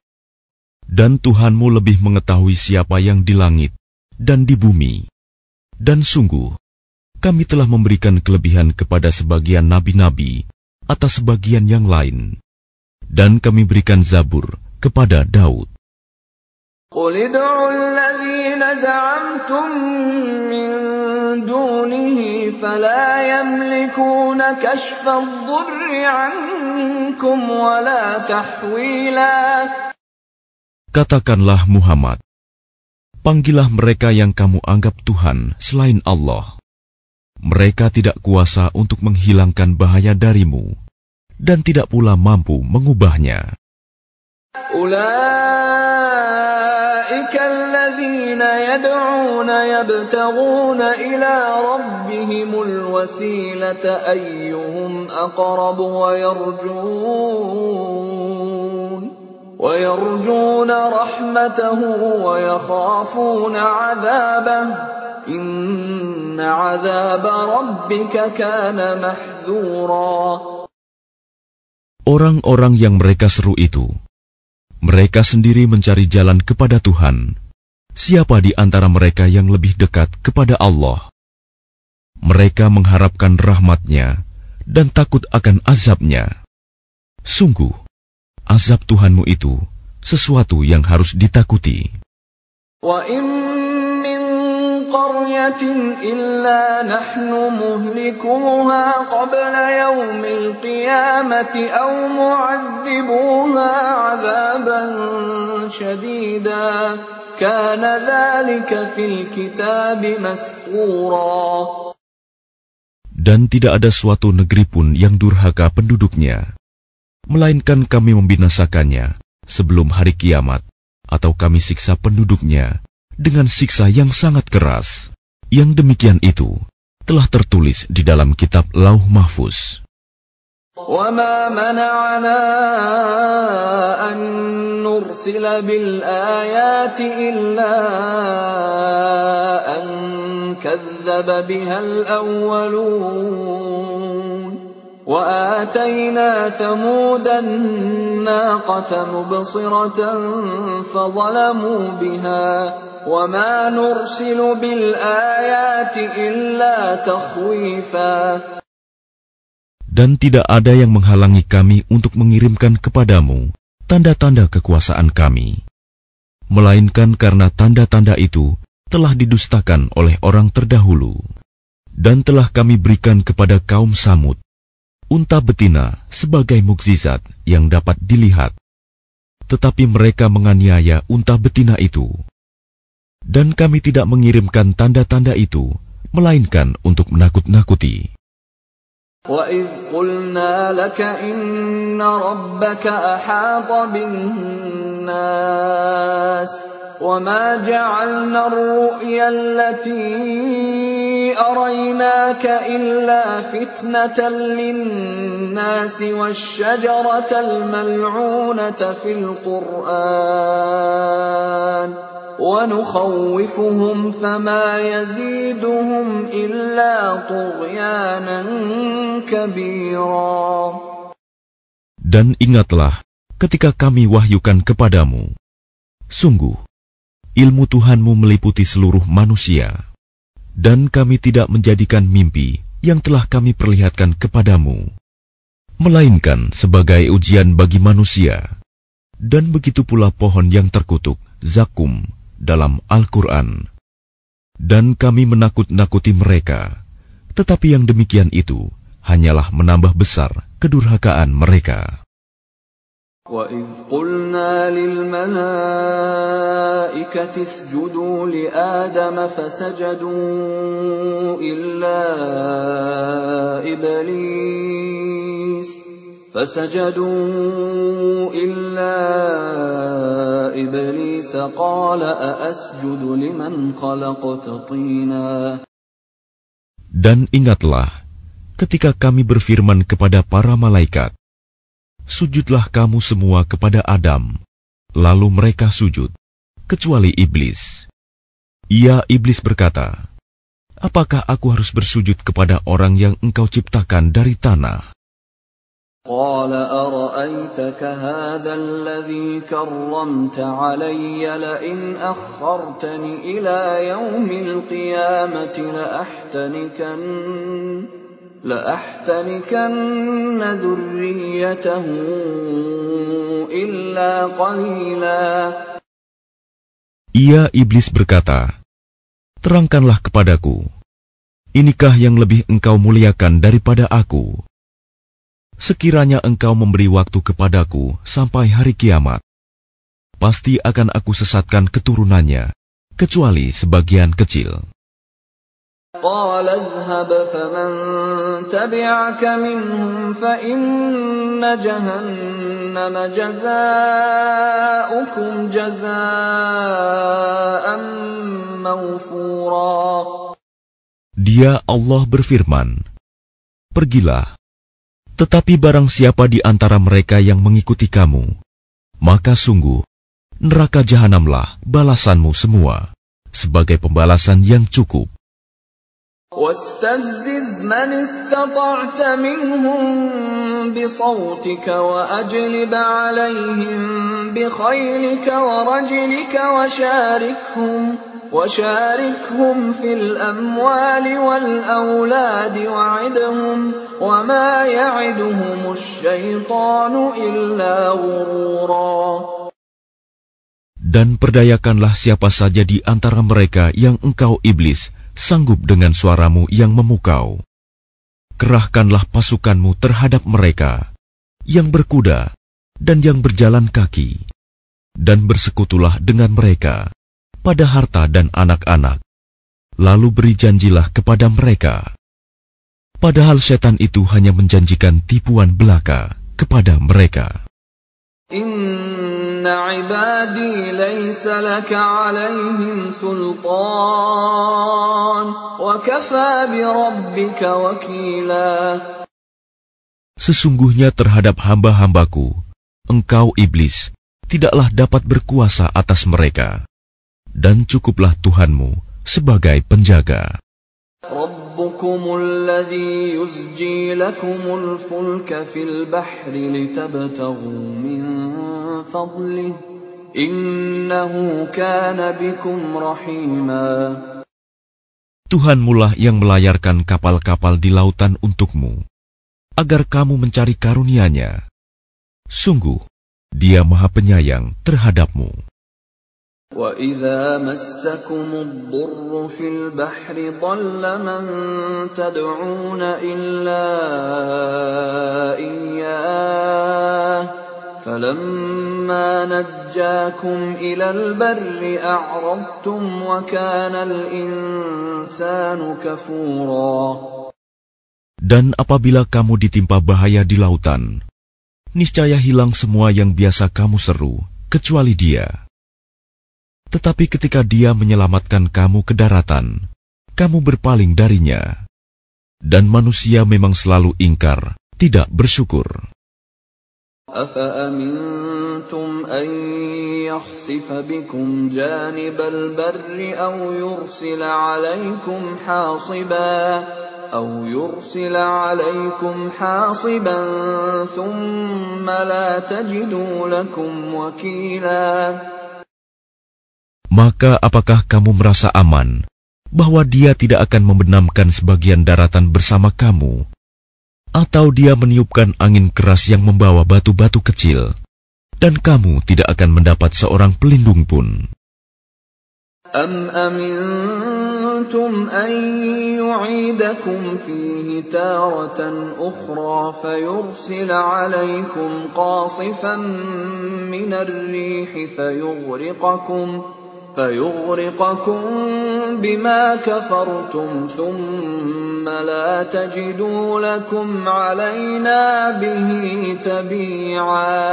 Dan Tuhanmu lebih mengetahui siapa yang di langit dan di bumi. Dan sungguh, kami telah memberikan kelebihan kepada sebagian nabi-nabi atas sebagian yang lain. Dan kami berikan Zabur kepada Daud. قُلِ ادْعُوا الَّذِينَ زَعَمْتُم مِّن دُونِهِ فَلَا يَمْلِكُونَ كَشْفَ الضُّرِّ عَنكُمْ وَلَا تَحْوِيلًا. Katakanlah Muhammad, panggillah mereka yang kamu anggap Tuhan selain Allah. Mereka tidak kuasa untuk menghilangkan bahaya darimu, dan tidak pula mampu mengubahnya. أُولَئِكَ الَّذِينَ يَدْعُونَ يَبْتَغُونَ إِلَى رَبِّهِمُ الْوَسِيلَةَ أَيُّهُمْ أَقْرَبُ وَيَرْجُونَ رَحْمَتَهُ وَيَخَافُونَ عَذَابَهُ إِنَّ عَذَابَ رَبِّكَ كَانَ مَحْذُورًا. Orang-orang yang mereka seru itu, mereka sendiri mencari jalan kepada Tuhan. Siapa di antara mereka yang lebih dekat kepada Allah? Mereka mengharapkan rahmat-Nya dan takut akan azab-Nya. Sungguh, azab Tuhanmu itu sesuatu yang harus ditakuti. وَإِن مِّن قَرْيَةٍ إِلَّا نَحْنُ مُهْلِكُوهَا قَبْلَ يَوْمِ الْقِيَامَةِ أَوْ مُعَذِّبُوهَا عَذَابًا شَدِيدًا كَانَ ذَلِكَ فِي الْكِتَابِ مَسْطُورًا. Dan tidak ada suatu negeri pun yang durhaka penduduknya, melainkan kami membinasakannya sebelum hari kiamat, atau kami siksa penduduknya dengan siksa yang sangat keras. Yang demikian itu telah tertulis di dalam kitab Lauh Mahfuz. وَمَا مَنَعَنَا أَن نُّرْسِلَ بِالْآيَاتِ إِلَّا أَن كَذَّبَ بِهَا الْأَوَّلُونَ وَآتَيْنَا ثَمُودَ النَّاقَةَ مُبْصِرَةً فَظَلَمُوا بِهَا وَمَا نُرْسِلُ بِالْآيَاتِ إِلَّا تَخْوِيفًا. Dan tidak ada yang menghalangi kami untuk mengirimkan kepadamu tanda-tanda kekuasaan kami, melainkan karena tanda-tanda itu telah didustakan oleh orang terdahulu. Dan telah kami berikan kepada kaum Samud unta betina sebagai mukjizat yang dapat dilihat, tetapi mereka menganiaya unta betina itu. Dan kami tidak mengirimkan tanda-tanda itu, melainkan untuk menakut-nakuti. وَإِذْ قُلْنَا لَكَ إِنَّ رَبَّكَ أَحَاطَ بِالنَّاسِ وما جعلنا الرؤيا التي أريناك إلا فتنة للناس والشجرة الملعونة في القرآن ونخوفهم فما يزيدهم إلا طغيانا كبيرا. Dan ingatlah ketika kami wahyukan kepadamu, sungguh ilmu Tuhanmu meliputi seluruh manusia, dan kami tidak menjadikan mimpi yang telah kami perlihatkan kepadamu, melainkan sebagai ujian bagi manusia. Dan begitu pula pohon yang terkutuk, zakum, dalam Al-Quran. Dan kami menakut-nakuti mereka, tetapi yang demikian itu hanyalah menambah besar kedurhakaan mereka. وَإِذْ قُلْنَا لِلْمَلَائِكَةِ اسْجُدُوا لِآدَمَ فَسَجَدُوا إِلَّا إِبْلِيسَ قَالَ أَأَسْجُدُ لِمَنْ خَلَقْتَ طِينًا. Dan ingatlah ketika kami berfirman kepada para malaikat, sujudlah kamu semua kepada Adam. Lalu mereka sujud, kecuali iblis. Iblis berkata, apakah aku harus bersujud kepada orang yang engkau ciptakan dari tanah? قال أرأيتك هذا الذي كرمت علي لئن أخرتني إلى يوم القيامة لأحتنكن ذريته إلا قليلا. Iblis berkata, terangkanlah kepadaku, inikah yang lebih engkau muliakan daripada aku? Sekiranya engkau memberi waktu kepadaku sampai hari kiamat, pasti akan aku sesatkan keturunannya, kecuali sebagian kecil. قال اذهب فمن تبعك منهم فإن جهنم جزاؤكم جزاء موفورا. Dia Allah berfirman, pergilah, tetapi barang siapa di antara mereka yang mengikuti kamu, maka sungguh neraka jahanamlah balasanmu semua, sebagai pembalasan yang cukup. واستفزز من استطعت منهم بصوتك وأجلب عليهم بخيلك ورجلك وشاركهم في الأموال والأولاد وعدهم وما يعدهم الشيطان إلا غرورا. Dan perdayakanlah siapa saja di antara mereka yang engkau iblis sanggup dengan suaramu yang memukau. Kerahkanlah pasukanmu terhadap mereka, yang berkuda dan yang berjalan kaki, dan bersekutulah dengan mereka pada harta dan anak-anak. Lalu beri janjilah kepada mereka. Padahal setan itu hanya menjanjikan tipuan belaka kepada mereka. Inna ibadi laysa laka alaihim sultan wa kafa bi rabbika wakila. Sesungguhnya terhadap hamba-hambaku, engkau iblis tidaklah dapat berkuasa atas mereka, dan cukuplah Tuhanmu sebagai penjaga. Rabbukumul ladzi yusji lakumul fulka fil bahri litabtaghu min fadlihi innahu kana bikum rahima. Tuhanmulah yang melayarkan kapal-kapal di lautan untukmu, agar kamu mencari karunia-Nya. Sungguh, Dia Maha Penyayang terhadapmu. وَإِذَا مَسَّكُمُ الضُّرُّ فِي الْبَحْرِ ضَلَّ مَن تَدْعُونَ إِلَّا إِيَّاهُ فَلَمَّا نَجَّاكُمْ إِلَى الْبَرِّ أَعْرَضْتُمْ وَكَانَ الْإِنسَانُ كَفُورًا. Dan apabila kamu ditimpa bahaya di lautan, niscaya hilang semua yang biasa kamu seru, kecuali Dia. Tetapi ketika Dia menyelamatkan kamu ke daratan, kamu berpaling darinya. Dan manusia memang selalu ingkar, tidak bersyukur. أَفَأَمِنْتُمْ أَنْ يَخْسِفَ بِكُمْ جَانِبَ الْبَرِّ أَوْ يُرْسِلَ عَلَيْكُمْ حَاصِبًا ثُمَّ لَا تَجِدُوا لَكُمْ وَكِيلًا. Maka apakah kamu merasa aman bahwa Dia tidak akan membenamkan sebagian daratan bersama kamu, atau Dia meniupkan angin keras yang membawa batu-batu kecil, dan kamu tidak akan mendapat seorang pelindung pun? أَمْ أَمِنْتُمْ أَنْ يُعِيدَكُمْ فِيهِ تَارَةً أُخْرَى فَيُرْسِلَ عَلَيْكُمْ قَاصِفًا مِنَ الرِّيحِ فَيُغْرِقَكُمْ بِمَا كَفَرْتُمْ ثُمَّ لَا تَجِدُوا لَكُمْ عَلَيْنَا بِهِ تَبِيعًا.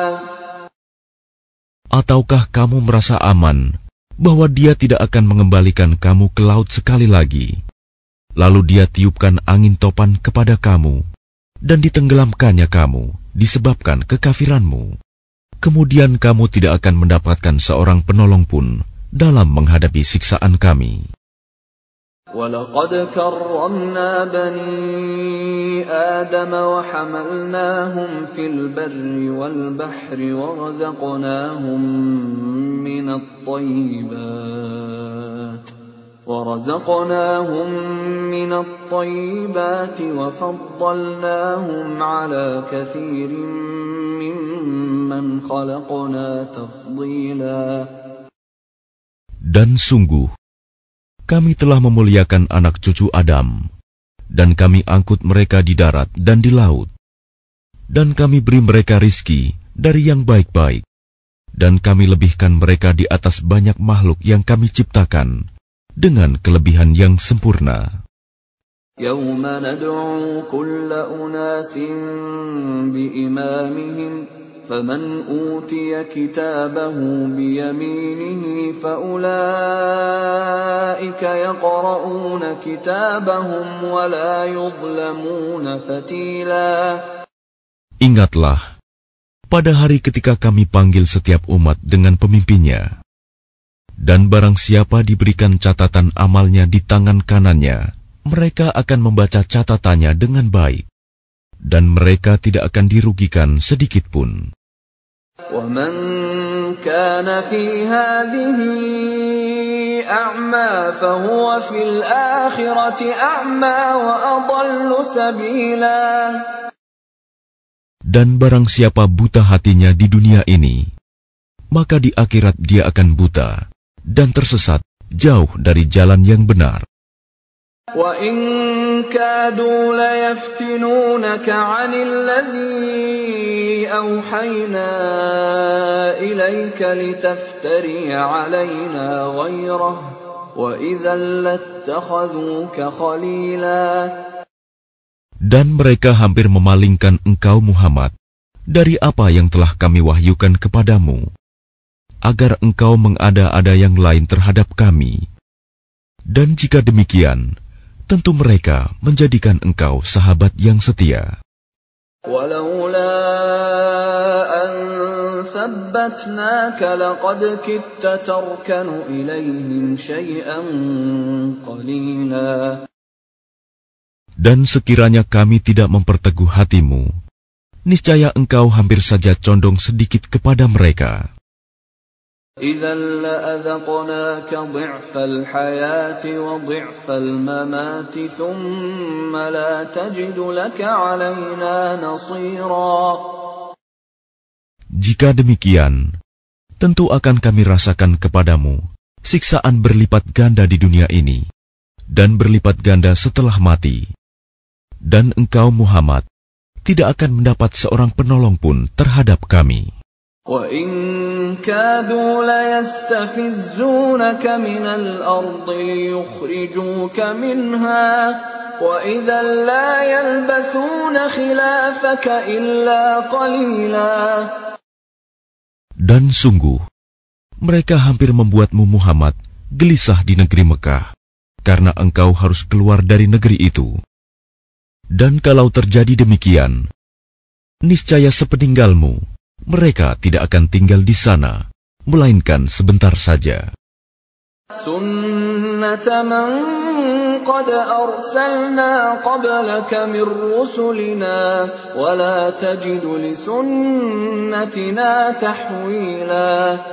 Ataukah kamu merasa aman bahwa Dia tidak akan mengembalikan kamu ke laut sekali lagi, lalu Dia tiupkan angin topan kepada kamu, dan ditenggelamkannya kamu disebabkan kekafiranmu. Kemudian kamu tidak akan mendapatkan seorang penolong pun dalam menghadapi siksaan Kami. وَلَقَدْ كَرَّمْنَا بَنِي آدَمَ وَحَمَلْنَاهُمْ فِي الْبَرِّ وَالْبَحْرِ وَرَزَقْنَاهُمْ مِنَ الطَّيِّبَاتِ وَفَضَّلْنَاهُمْ عَلَى كَثِيرٍ مِّمَّنْ خَلَقْنَا تَفْضِيلًا. Dan sungguh, Kami telah memuliakan anak cucu Adam, dan Kami angkut mereka di darat dan di laut. Dan Kami beri mereka rizki dari yang baik-baik, dan Kami lebihkan mereka di atas banyak makhluk yang Kami ciptakan, dengan kelebihan yang sempurna. يَوْمَ نَدْعُو كُلَّ أُنَاسٍ بِإِمَامِهِمْ فَمَنْ أُوتِيَ كِتَابَهُ بِيَمِينِهِ فَأُولَئِكَ يَقْرَؤُونَ كِتَابَهُمْ وَلَا يُظْلَمُونَ فَتِيلًا. Ingatlah, pada hari ketika Kami panggil setiap umat dengan pemimpinnya, dan barang siapa diberikan catatan amalnya di tangan kanannya, mereka akan membaca catatannya dengan baik, dan mereka tidak akan dirugikan sedikit pun. وَمَنْ كَانَ فِي هَذِهِ أَعْمَى فَهُوَ فِي الْآخِرَةِ أَعْمَى وَأَضَلُّ سَبِيلًا. Dan barang siapa buta hatinya di dunia ini, maka di akhirat dia akan buta dan tersesat jauh dari jalan yang benar. وَإِنْ كَادُوا لَيَفْتِنُونَكَ عَنِ الَّذِي أَوْحَيْنَا إِلَيْكَ لِتَفْتَرِيَ عَلَيْنَا غَيْرَهُ وَإِذًا لَاتَّخَذُوكَ خَلِيلًا. Dan mereka hampir memalingkan engkau Muhammad dari apa yang telah Kami wahyukan kepadamu, agar engkau mengada-ada yang lain terhadap Kami. Dan jika demikian, tentu mereka menjadikan engkau sahabat yang setia. وَلَوْلَا أَنْ ثَبَّتْنَاكَ لَقَدْ كِدتَّ تَرْكَنُ إِلَيْهِمْ شَيْئًا قَلِيلًا. Dan sekiranya Kami tidak memperteguh hatimu, niscaya engkau hampir saja condong sedikit kepada mereka. إِذًا لَأَذَقْنَاكَ ضِعْفَ الْحَيَاةِ وَضِعْفَ الْمَمَاتِ ثُمَّ لَا تَجِدُ لَكَ عَلَيْنَا نَصِيرًا. Jika demikian, tentu akan Kami rasakan kepadamu siksaan berlipat ganda di dunia ini, dan berlipat ganda setelah mati. Dan engkau Muhammad tidak akan mendapat seorang penolong pun terhadap Kami. وَإِنْ كَادُوا لَيَسْتَفِزُّونَكَ مِنَ الْأَرْضِ لِيُخْرِجُوكَ مِنْهَا وَإِذًا لَا يَلْبَثُونَ خِلَافَكَ إِلَّا قَلِيلًا. Dan sungguh, Mereka hampir membuatmu Muhammad gelisah di negeri Mekah, karena engkau harus keluar dari negeri itu. Dan kalau terjadi demikian, niscaya sepeninggalmu, mereka tidak akan tinggal di sana, melainkan sebentar saja. Sunnata man qad arsalna qablaka min rusulina wa la tajidu li sunnatina tahwila.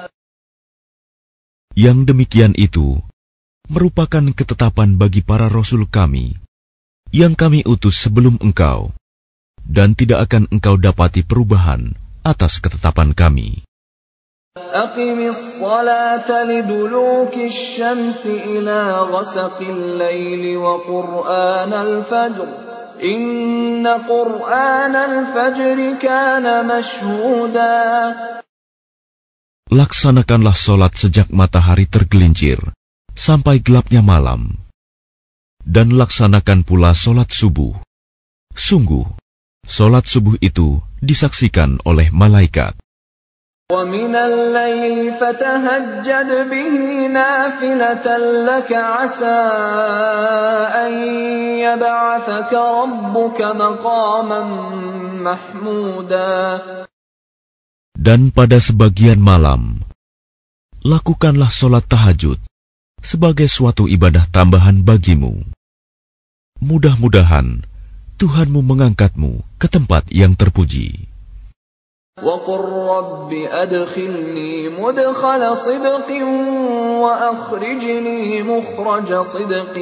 Yang demikian itu merupakan ketetapan bagi para rasul kami yang kami utus sebelum engkau, dan tidak akan engkau dapati perubahan atas ketetapan kami. Aqimis salata liduluki syamsi ila ghasaqil laili wa qur'anal fajr. Inna qur'anal fajri kana mashhuda. Laksanakanlah solat sejak matahari tergelincir sampai gelapnya malam, dan laksanakan pula solat subuh. Sungguh, solat subuh itu disaksikan oleh malaikat. وَمِنَ اللَّيْلِ فَتَهَجَّدْ بِهِ نَافِلَةً لَكَ عَسَىٰ أَن يَبْعَثَكَ رَبُّكَ مَقَامًا مَّحْمُودًا. Dan pada sebagian malam, lakukanlah solat tahajud sebagai suatu ibadah tambahan bagimu. Mudah-mudahan Tuhanmu mengangkatmu ke tempat yang terpuji. وَقُلْ رَبِّ أَدْخِلْنِي مُدْخَلَ صِدْقٍ وَأَخْرِجْنِي مُخْرَجَ صِدْقٍ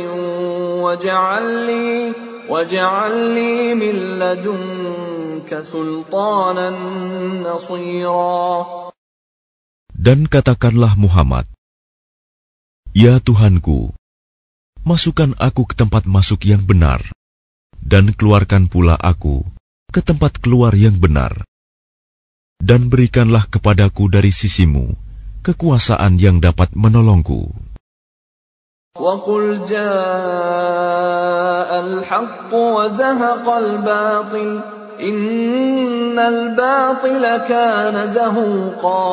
وَاجْعَلْ لِي مِن لَّدُنكَ سُلْطَانًا نَّصِيرًا. Dan katakanlah Muhammad, Ya Tuhanku, masukkan aku ke tempat masuk yang benar, dan keluarkan pula aku ke tempat keluar yang benar. Dan berikanlah kepadaku dari sisimu kekuasaan yang dapat menolongku. وَقُلْ جَاءَ الْحَقُّ وَزَهَقَ الْبَاطِلُ إِنَّ الْبَاطِلَ كَانَ زَهُوقًا.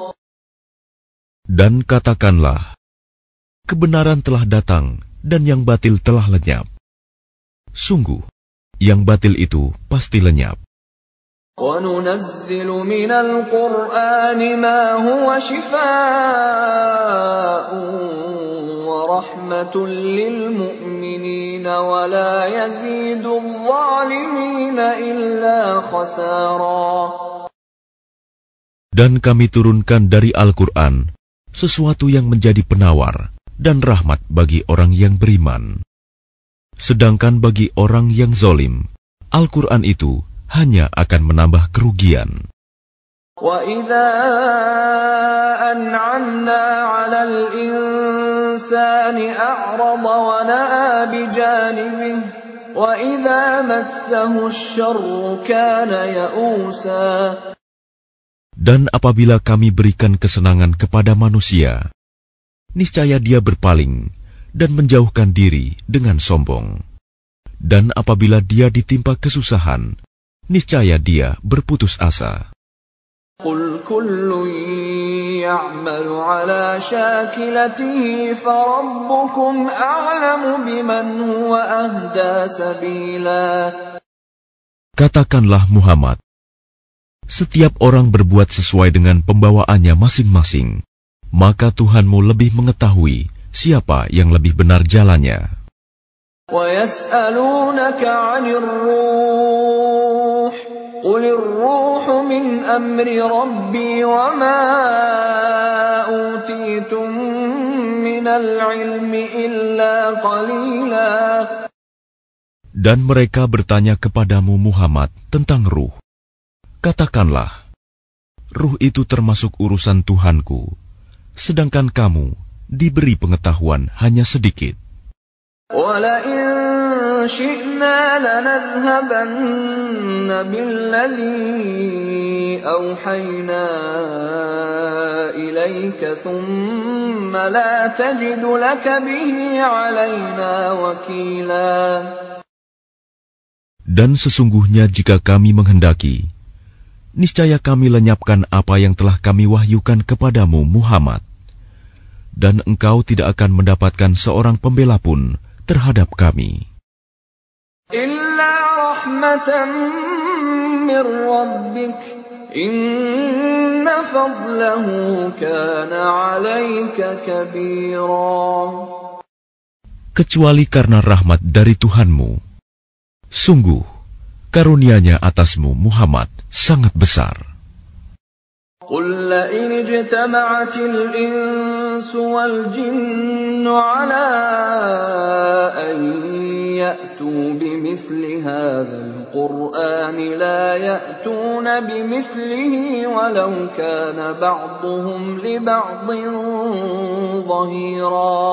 Dan katakanlah, kebenaran telah datang dan yang batil telah lenyap. Sungguh, yang batil itu pasti lenyap. وَنُنَزِّلُ مِنَ الْقُرْآنِ مَا هُوَ شِفَاءٌ وَرَحْمَةٌ لِّلْمُؤْمِنِينَ وَلَا يَزِيدُ الظَّالِمِينَ إِلَّا خَسَارًا. Dan kami turunkan dari Al-Quran sesuatu yang menjadi penawar dan rahmat bagi orang yang beriman. Sedangkan bagi orang yang zalim, Al-Quran itu hanya akan menambah kerugian. وَإِذَا أَنْعَمْنَا عَلَى الْإِنسَانِ أَعْرَضَ وَنَأَىٰ بِجَانِبِهِ وَإِذَا مَسَّهُ الشَّرُّ كَانَ يَئُوسًا. Dan apabila kami berikan kesenangan kepada manusia, niscaya dia berpaling dan menjauhkan diri dengan sombong. Dan apabila dia ditimpa kesusahan, niscaya dia berputus asa. قُلْ كُلٌّ يَعْمَلُ عَلَى شَاكِلَتِهِ فَرَبُّكُمْ أَعْلَمُ بِمَنْ هُوَ أَهْدَىٰ سَبِيلًا. Katakanlah Muhammad, setiap orang berbuat sesuai dengan pembawaannya masing-masing, maka Tuhanmu lebih mengetahui siapa yang lebih benar jalannya. وَيَسْأَلُونَكَ عَنِ الرُّوحِ قُلِ الرُّوحُ مِنْ أَمْرِ رَبِّي وَمَا أُوتِيتُم مِّنَ الْعِلْمِ إِلَّا قَلِيلًا. Dan mereka bertanya kepadamu Muhammad tentang ruh. Katakanlah, ruh itu termasuk urusan Tuhanku, sedangkan kamu diberi pengetahuan hanya sedikit. وَلَئِن شِئْنَا لَنَذْهَبَنَّ بِالَّذِي أَوْحَيْنَا إِلَيْكَ ثُمَّ لَا تَجِدُ لَكَ بِهِ عَلَيْنَا وَكِيلًا. Dan sesungguhnya jika kami menghendaki, niscaya kami lenyapkan apa yang telah kami wahyukan kepadamu Muhammad, dan engkau tidak akan mendapatkan seorang pembela pun terhadap kami. Illa rahmatan min rabbik, inna fadlahu kana 'alaika kabira. Kecuali karena rahmat dari Tuhanmu, sungguh karunia-Nya atasmu Muhammad sangat besar. Qul la in ijtama'atil insu wal jinnu 'ala an ya'tu bimithli hadzal qur'ani la ya'tuna bimithlihi walau kana ba'dhuhum li ba'dhin dhahira.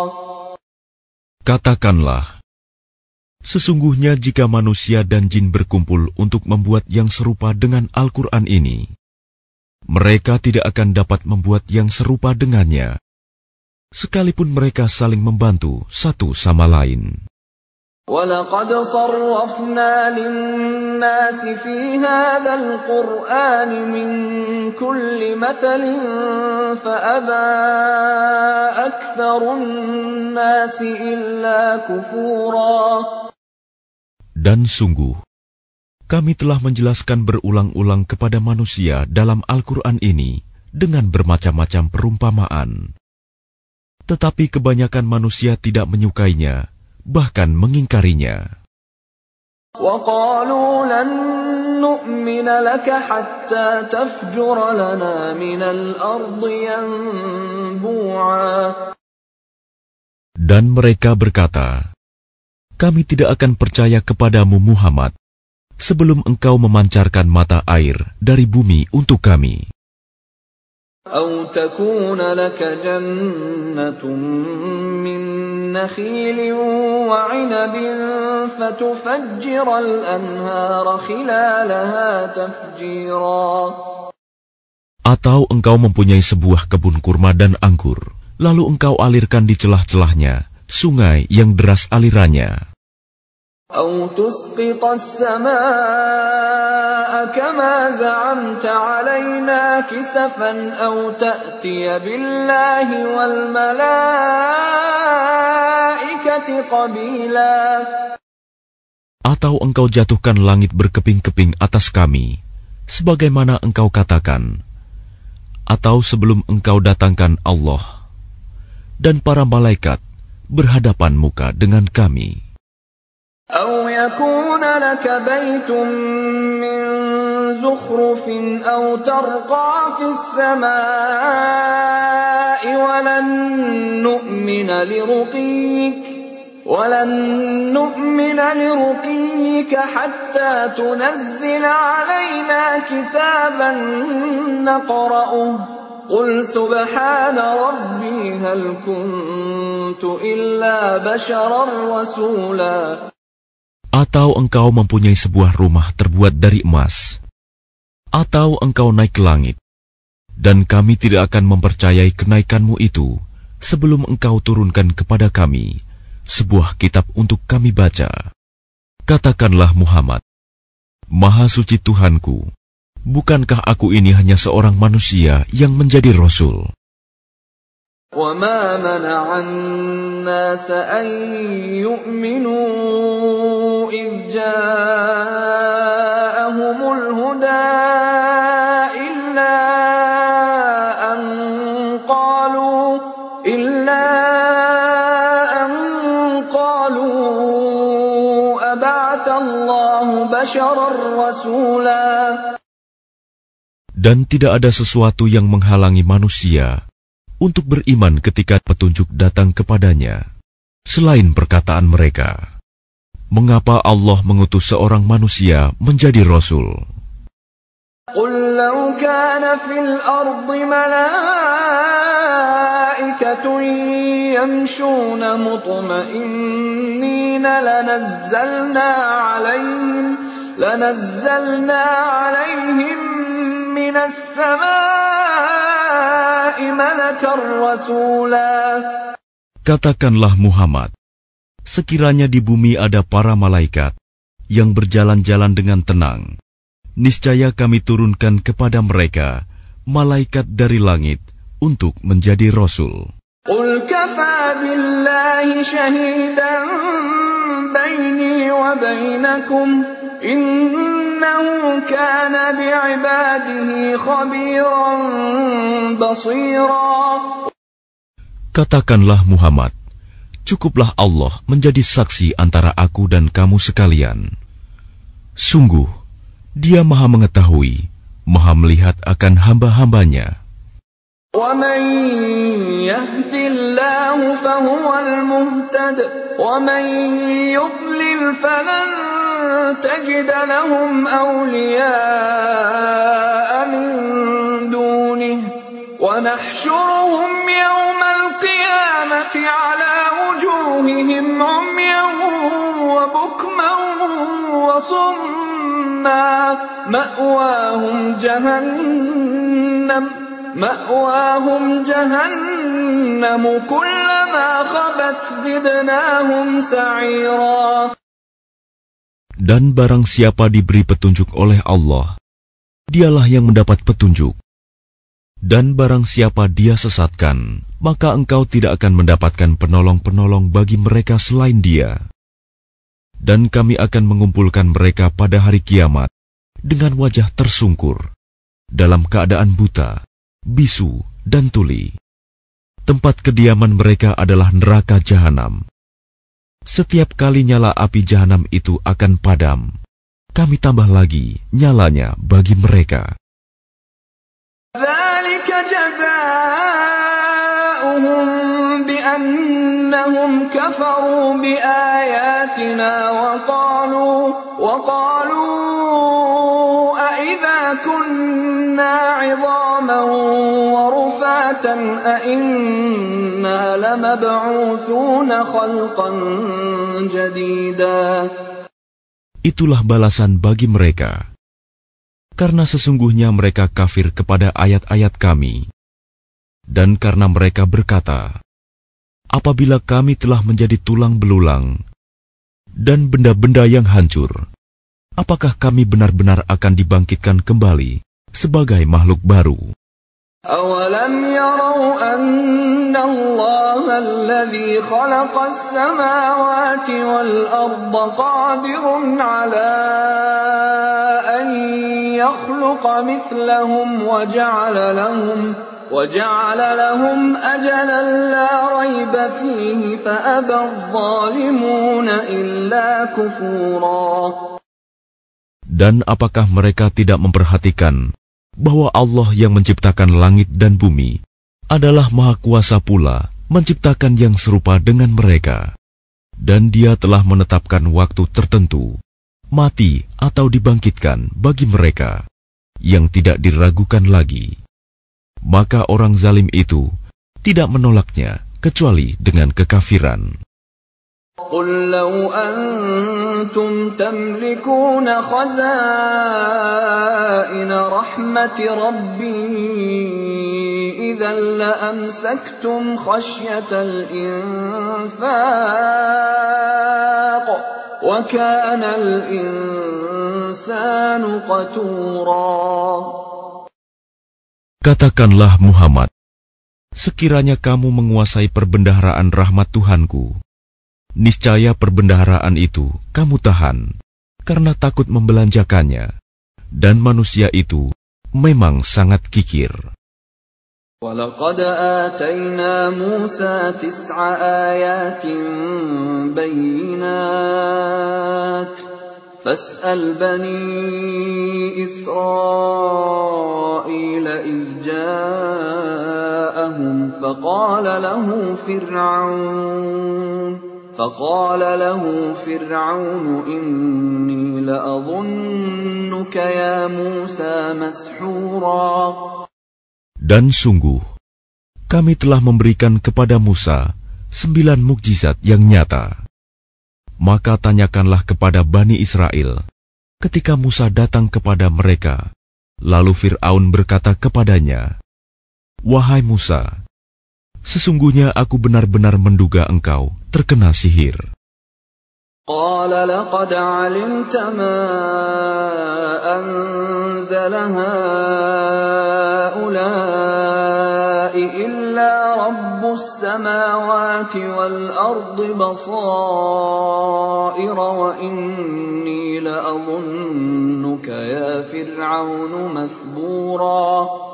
Katakanlah, sesungguhnya jika manusia dan jin berkumpul untuk membuat yang serupa dengan Al-Quran ini, mereka tidak akan dapat membuat yang serupa dengannya, sekalipun mereka saling membantu satu sama lain. وَلَقَدْ صَرَّفْنَا لِلنَّاسِ فِي هَذَا الْقُرْآنِ مِنْ كُلِّ مَثَلٍ فَأَبَى أَكْثَرُ النَّاسِ إِلَّا كُفُورًا. Dan sungguh, kami telah menjelaskan berulang-ulang kepada manusia dalam Al-Quran ini dengan bermacam-macam perumpamaan. Tetapi kebanyakan manusia tidak menyukainya, bahkan mengingkarinya. وَقَالُوا لَن نُّؤْمِنَ لَكَ حَتَّى تَفْجُرَ لَنَا مِنَ الْأَرْضِ يَنبُوعًا. Dan mereka berkata, kami tidak akan percaya kepadamu Muhammad sebelum engkau memancarkan mata air dari bumi untuk kami. أَوْ تَكُونَ لَكَ جَنَّةٌ مِّن نَّخِيلٍ وَعِنَبٍ فَتُفَجِّرَ الْأَنْهَارَ خِلَالَهَا تَفْجِيرًا. Atau engkau mempunyai sebuah kebun kurma dan anggur, lalu engkau alirkan di celah-celahnya sungai yang deras alirannya. أَوْ تُسْقِطَ السَّمَاءَ كَمَا زَعَمْتَ عَلَيْنَا كِسَفًا أَوْ تَأْتِيَ بِاللَّهِ وَالْمَلَائِكَةِ قَبِيلًا. Atau engkau jatuhkan langit berkeping-keping atas kami, sebagaimana engkau katakan, atau sebelum engkau datangkan Allah dan para malaikat berhadapan muka dengan kami. أَوْ يَكُونَ لَكَ بَيْتٌ مِّن زُخْرُفٍ أَوْ تَرْقَىٰ فِي السَّمَاءِ وَلَن نُّؤْمِنَ لِرُقِيِّكَ حَتَّىٰ تُنَزِّلَ عَلَيْنَا كِتَابًا نَّقْرَؤُهُ قُلْ سُبْحَانَ رَبِّي هَلْ كُنتُ إِلَّا بَشَرًا رَّسُولًا. Atau engkau mempunyai sebuah rumah terbuat dari emas, atau engkau naik ke langit, dan kami tidak akan mempercayai kenaikanmu itu sebelum engkau turunkan kepada kami sebuah kitab untuk kami baca. Katakanlah Muhammad, Maha Suci Tuhanku, bukankah aku ini hanya seorang manusia yang menjadi Rasul? وَمَا مَنَعَ النَّاسَ أَن يُؤْمِنُوا إِذْ جَاءَهُمُ الْهُدَىٰ إِلَّا أَن قَالُوا أَبَعَثَ اللَّهُ بَشَرًا رَّسُولًا. Dan tidak ada sesuatu yang menghalangi manusia untuk beriman ketika petunjuk datang kepadanya, selain perkataan mereka, mengapa Allah mengutus seorang manusia menjadi Rasul? قُلْ لَوْ كَانَ فِي الْأَرْضِ مَلَائِكَةٌ يَمْشُونَ مُطْمَئِنِّينَ لَنَزَّلْنَا عَلَيْهِمْ مِنَ السَّمَاءِ مَلَكًا رَّسُولًا. Katakanlah Muhammad, sekiranya di bumi ada para malaikat yang berjalan-jalan dengan tenang, niscaya kami turunkan kepada mereka malaikat dari langit untuk menjadi rasul. Qul kafa billahi shahidan baini wa bainakum innahu kana bi'ibadihi khabiran basira. Katakanlah Muhammad, cukuplah Allah menjadi saksi antara aku dan kamu sekalian. Sungguh, Dia Maha mengetahui, Maha melihat akan hamba-hambanya. وَمَن يَهْدِ اللَّهُ فَهُوَ الْمُهْتَدِ وَمَن يُضْلِلْ فَلَن تَجِدَ لَهُمْ أَوْلِيَاءَ مِن دُونِهِ وَنَحْشُرُهُمْ يَوْمَ الْقِيَامَةِ عَلَى وُجُوهِهِمْ عُمْيًا وَبُكْمًا وَصُمًّا مَأْوَاهُمْ جَهَنَّمُ كُلَّمَا خَبَتْ زِدْنَاهُمْ سَعِيرًا. Dan barang siapa diberi petunjuk oleh Allah, dialah yang mendapat petunjuk. Dan barang siapa Dia sesatkan, maka engkau tidak akan mendapatkan penolong-penolong bagi mereka selain Dia. Dan kami akan mengumpulkan mereka pada hari kiamat dengan wajah tersungkur, dalam keadaan buta, bisu, dan tuli. Tempat kediaman mereka adalah neraka jahanam. Setiap kali nyala api jahanam itu akan padam, kami tambah lagi nyalanya bagi mereka. ذَلِكَ جَزَاؤُهُم بِأَنَّهُمْ كَفَرُوا بِآيَاتِنَا وَقَالُوا أَإِذَا كُنَّا عِظَامًا وَرُفَاتًا أَإِنَّا لَمَبْعُوثُونَ خَلْقًا جَدِيدًا. Itulah balasan bagi mereka. Karena sesungguhnya mereka kafir kepada ayat-ayat kami. Dan karena mereka berkata, apabila kami telah menjadi tulang belulang dan benda-benda yang hancur, apakah kami benar-benar akan dibangkitkan kembali sebagai makhluk baru? أَوَلَمْ يَرَوْا أَنَّ اللَّهَ الَّذِي خَلَقَ السَّمَاوَاتِ وَالْأَرْضَ قَادِرٌ عَلَىٰ أَن يَخْلُقَ مِثْلَهُمْ وَجَعَلَ لَهُمْ أَجَلًا لَّا رَيْبَ فِيهِ فَأَبَى الظَّالِمُونَ إِلَّا كُفُورًا. Dan apakah mereka tidak memperhatikan bahwa Allah yang menciptakan langit dan bumi adalah Maha Kuasa pula menciptakan yang serupa dengan mereka, dan Dia telah menetapkan waktu tertentu, mati atau dibangkitkan bagi mereka yang tidak diragukan lagi. Maka orang zalim itu tidak menolaknya kecuali dengan kekafiran. قُل لَّوْ أَنتُمْ تَمْلِكُونَ خَزَائِنَ رَحْمَةِ رَبِّي إِذًا لَّأَمْسَكْتُمْ خَشْيَةَ الْإِنفَاقِ وَكَانَ الْإِنسَانُ قَتُورًا. Katakanlah Muhammad, sekiranya kamu menguasai perbendaharaan rahmat Tuhanku, niscaya perbendaharaan itu kamu tahan karena takut membelanjakannya, dan manusia itu memang sangat kikir. وَلَقَدْ آتَيْنَا مُوسَى 9 آيَاتٍ بَيِّنَاتٍ فَاسْأَلْ بَنِي إِسْرَائِيلَ إِذْ جَاءَهُمْ فقال له فرعون إني لأظنك يا موسى مسحورا. Dan sungguh, kami telah memberikan kepada Musa 9 mukjizat yang nyata. Maka tanyakanlah kepada Bani Israel ketika Musa datang kepada mereka. Lalu Fir'aun berkata kepadanya, "Wahai Musa, sesungguhnya aku benar-benar menduga engkau terkena sihir." قال لقد علمت ما أنزل هؤلاء إلا رب السماوات والأرض بصائر وإني لأظنك يا فرعون مثبورا.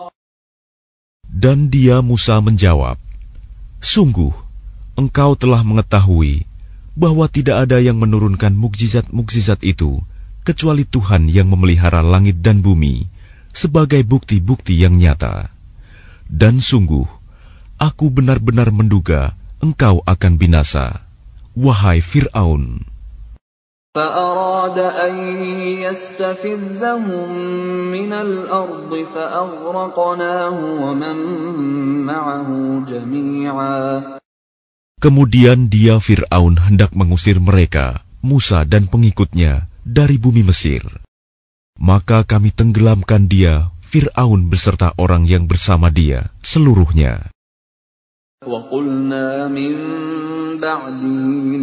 Dan dia Musa menjawab, sungguh engkau telah mengetahui bahwa tidak ada yang menurunkan mukjizat-mukjizat itu kecuali Tuhan yang memelihara langit dan bumi sebagai bukti-bukti yang nyata. Dan sungguh, aku benar-benar menduga engkau akan binasa, wahai Fir'aun. فأراد أن يستفزهم من الأرض فأغرقناه ومن معه جميعا. Kemudian dia Fir'aun hendak mengusir mereka, Musa dan pengikutnya, dari bumi Mesir. Maka kami tenggelamkan dia, Fir'aun beserta orang yang bersama dia, seluruhnya. وَقُلْنَا مِنْ بَعْدِهِ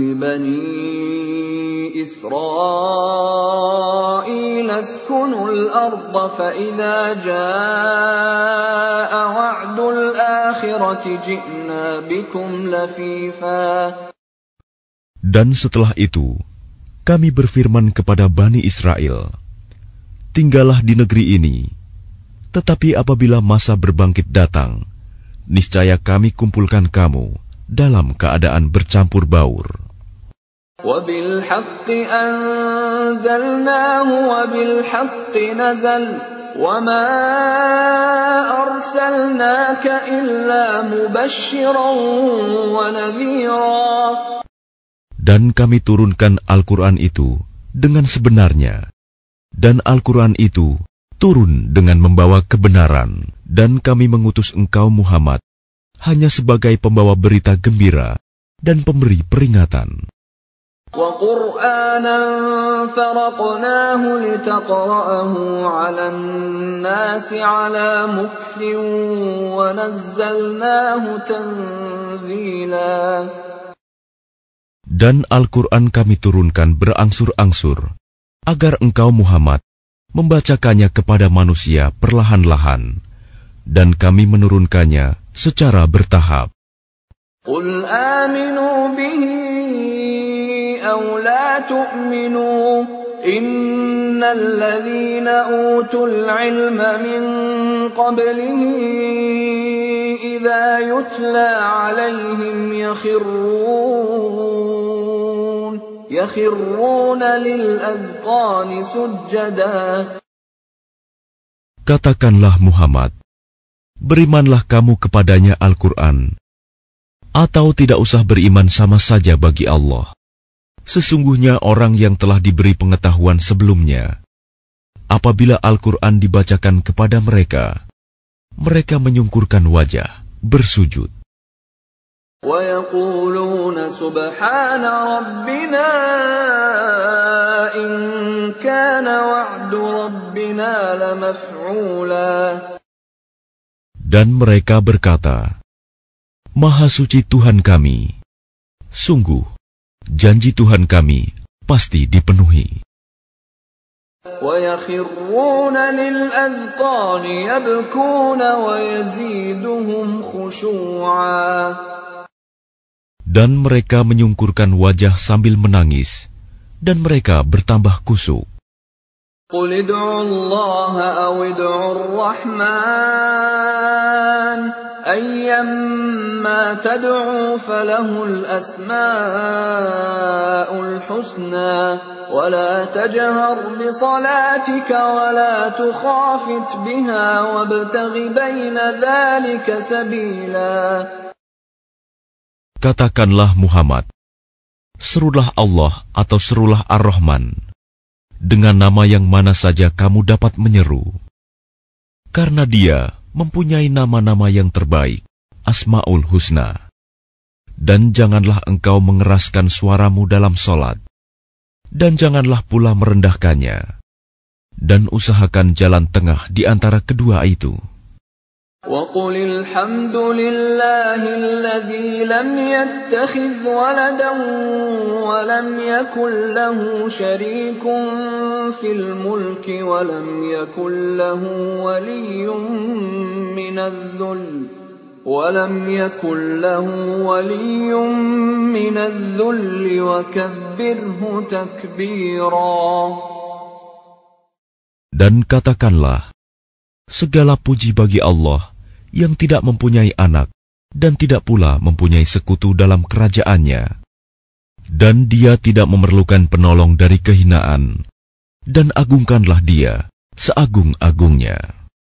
لِبَنِي إِسْرَائِيلَ اسْكُنُوا الْأَرْضَ فَإِذَا جَاءَ وَعْدُ الْآخِرَةِ جِئْنَا بِكُمْ لَفِيفًا. Dan setelah itu, kami berfirman kepada Bani Israel, tinggallah di negeri ini, tetapi apabila masa berbangkit datang, niscaya kami kumpulkan kamu dalam keadaan bercampur baur. وَبِالْحَقِّ أَنزَلْنَاهُ وَبِالْحَقِّ نَزَلَ وَمَا أَرْسَلْنَاكَ إِلَّا مُبَشِّرًا وَنَذِيرًا. Dan kami turunkan Al-Quran itu dengan sebenarnya, dan Al-Quran itu turun dengan membawa kebenaran, dan kami mengutus engkau Muhammad hanya sebagai pembawa berita gembira dan pemberi peringatan. وَقُرْآنًا فَرَقْنَاهُ لِتَقْرَأَهُ عَلَى النَّاسِ عَلَى مُكْثٍ وَنَزَّلْنَاهُ تَنزِيلًا. Dan Al-Quran kami turunkan berangsur-angsur, agar engkau Muhammad membacakannya kepada manusia perlahan-lahan, dan kami menurunkannya secara bertahap. قُلْ آمِنُوا بِهِ أَوْ لَا تُؤْمِنُوا إِنَّ الَّذِينَ أُوتُوا الْعِلْمَ مِنْ قَبْلِهِ إِذَا يُتْلَى عَلَيْهِمْ يَخِرُّونَ لِلْأَذْقَانِ سُجَّدًا. Katakanlah Muhammad, berimanlah kamu kepadanya Al-Quran, atau tidak usah beriman sama saja bagi Allah. Sesungguhnya orang yang telah diberi pengetahuan sebelumnya, apabila Al-Quran dibacakan kepada mereka, mereka menyungkurkan wajah, bersujud. وَيَقُولُونَ سُبْحَانَ رَبِّنَا إِنْ كَانَ وَعْدُ رَبِّنَا لَمَفْعُولًا. Dan mereka berkata, Maha suci Tuhan kami, sungguh janji Tuhan kami pasti dipenuhi. وَيَخِرُّونَ لِلْأَذْقَانِ يَبْكُونَ وَيَزِيدُهُمْ خُشُوعًا. Dan mereka menyungkurkan wajah sambil menangis, dan mereka bertambah kusuk. قُلِ ادْعُوا اللَّهَ أَوِ ادْعُوا الرَّحْمَنَ أَيَّمَّا تَدْعُوا فَلَهُ الْأَسْمَاءُ الْحُسْنَى وَلَا تَجْهَرْ بِصَلَاتِكَ وَلَا تُخَافِتْ بِهَا وَابْتَغِ بَيْنَ ذَلِكَ سَبِيلًا. Katakanlah Muhammad, serulah Allah atau serulah Ar-Rahman, dengan nama yang mana saja kamu dapat menyeru. Karena Dia mempunyai nama-nama yang terbaik, Asma'ul Husna. Dan janganlah engkau mengeraskan suaramu dalam solat, dan janganlah pula merendahkannya, dan usahakan jalan tengah di antara kedua itu. وَقُلِ الْحَمْدُ لِلَّهِ الَّذِي لَمْ يَتَّخِذْ وَلَدًا وَلَمْ يَكُنْ لَهُ شَرِيكٌ فِي الْمُلْكِ وَلَمْ يَكُنْ لَهُ وَلِيٌّ مِّنَ الذُّلِّ وَكَبِّرْهُ تَكْبِيرًا. Dan katakanlah, segala puji bagi Allah yang tidak mempunyai anak dan tidak pula mempunyai sekutu dalam kerajaannya. Dan dia tidak memerlukan penolong dari kehinaan. Dan agungkanlah dia seagung-agungnya.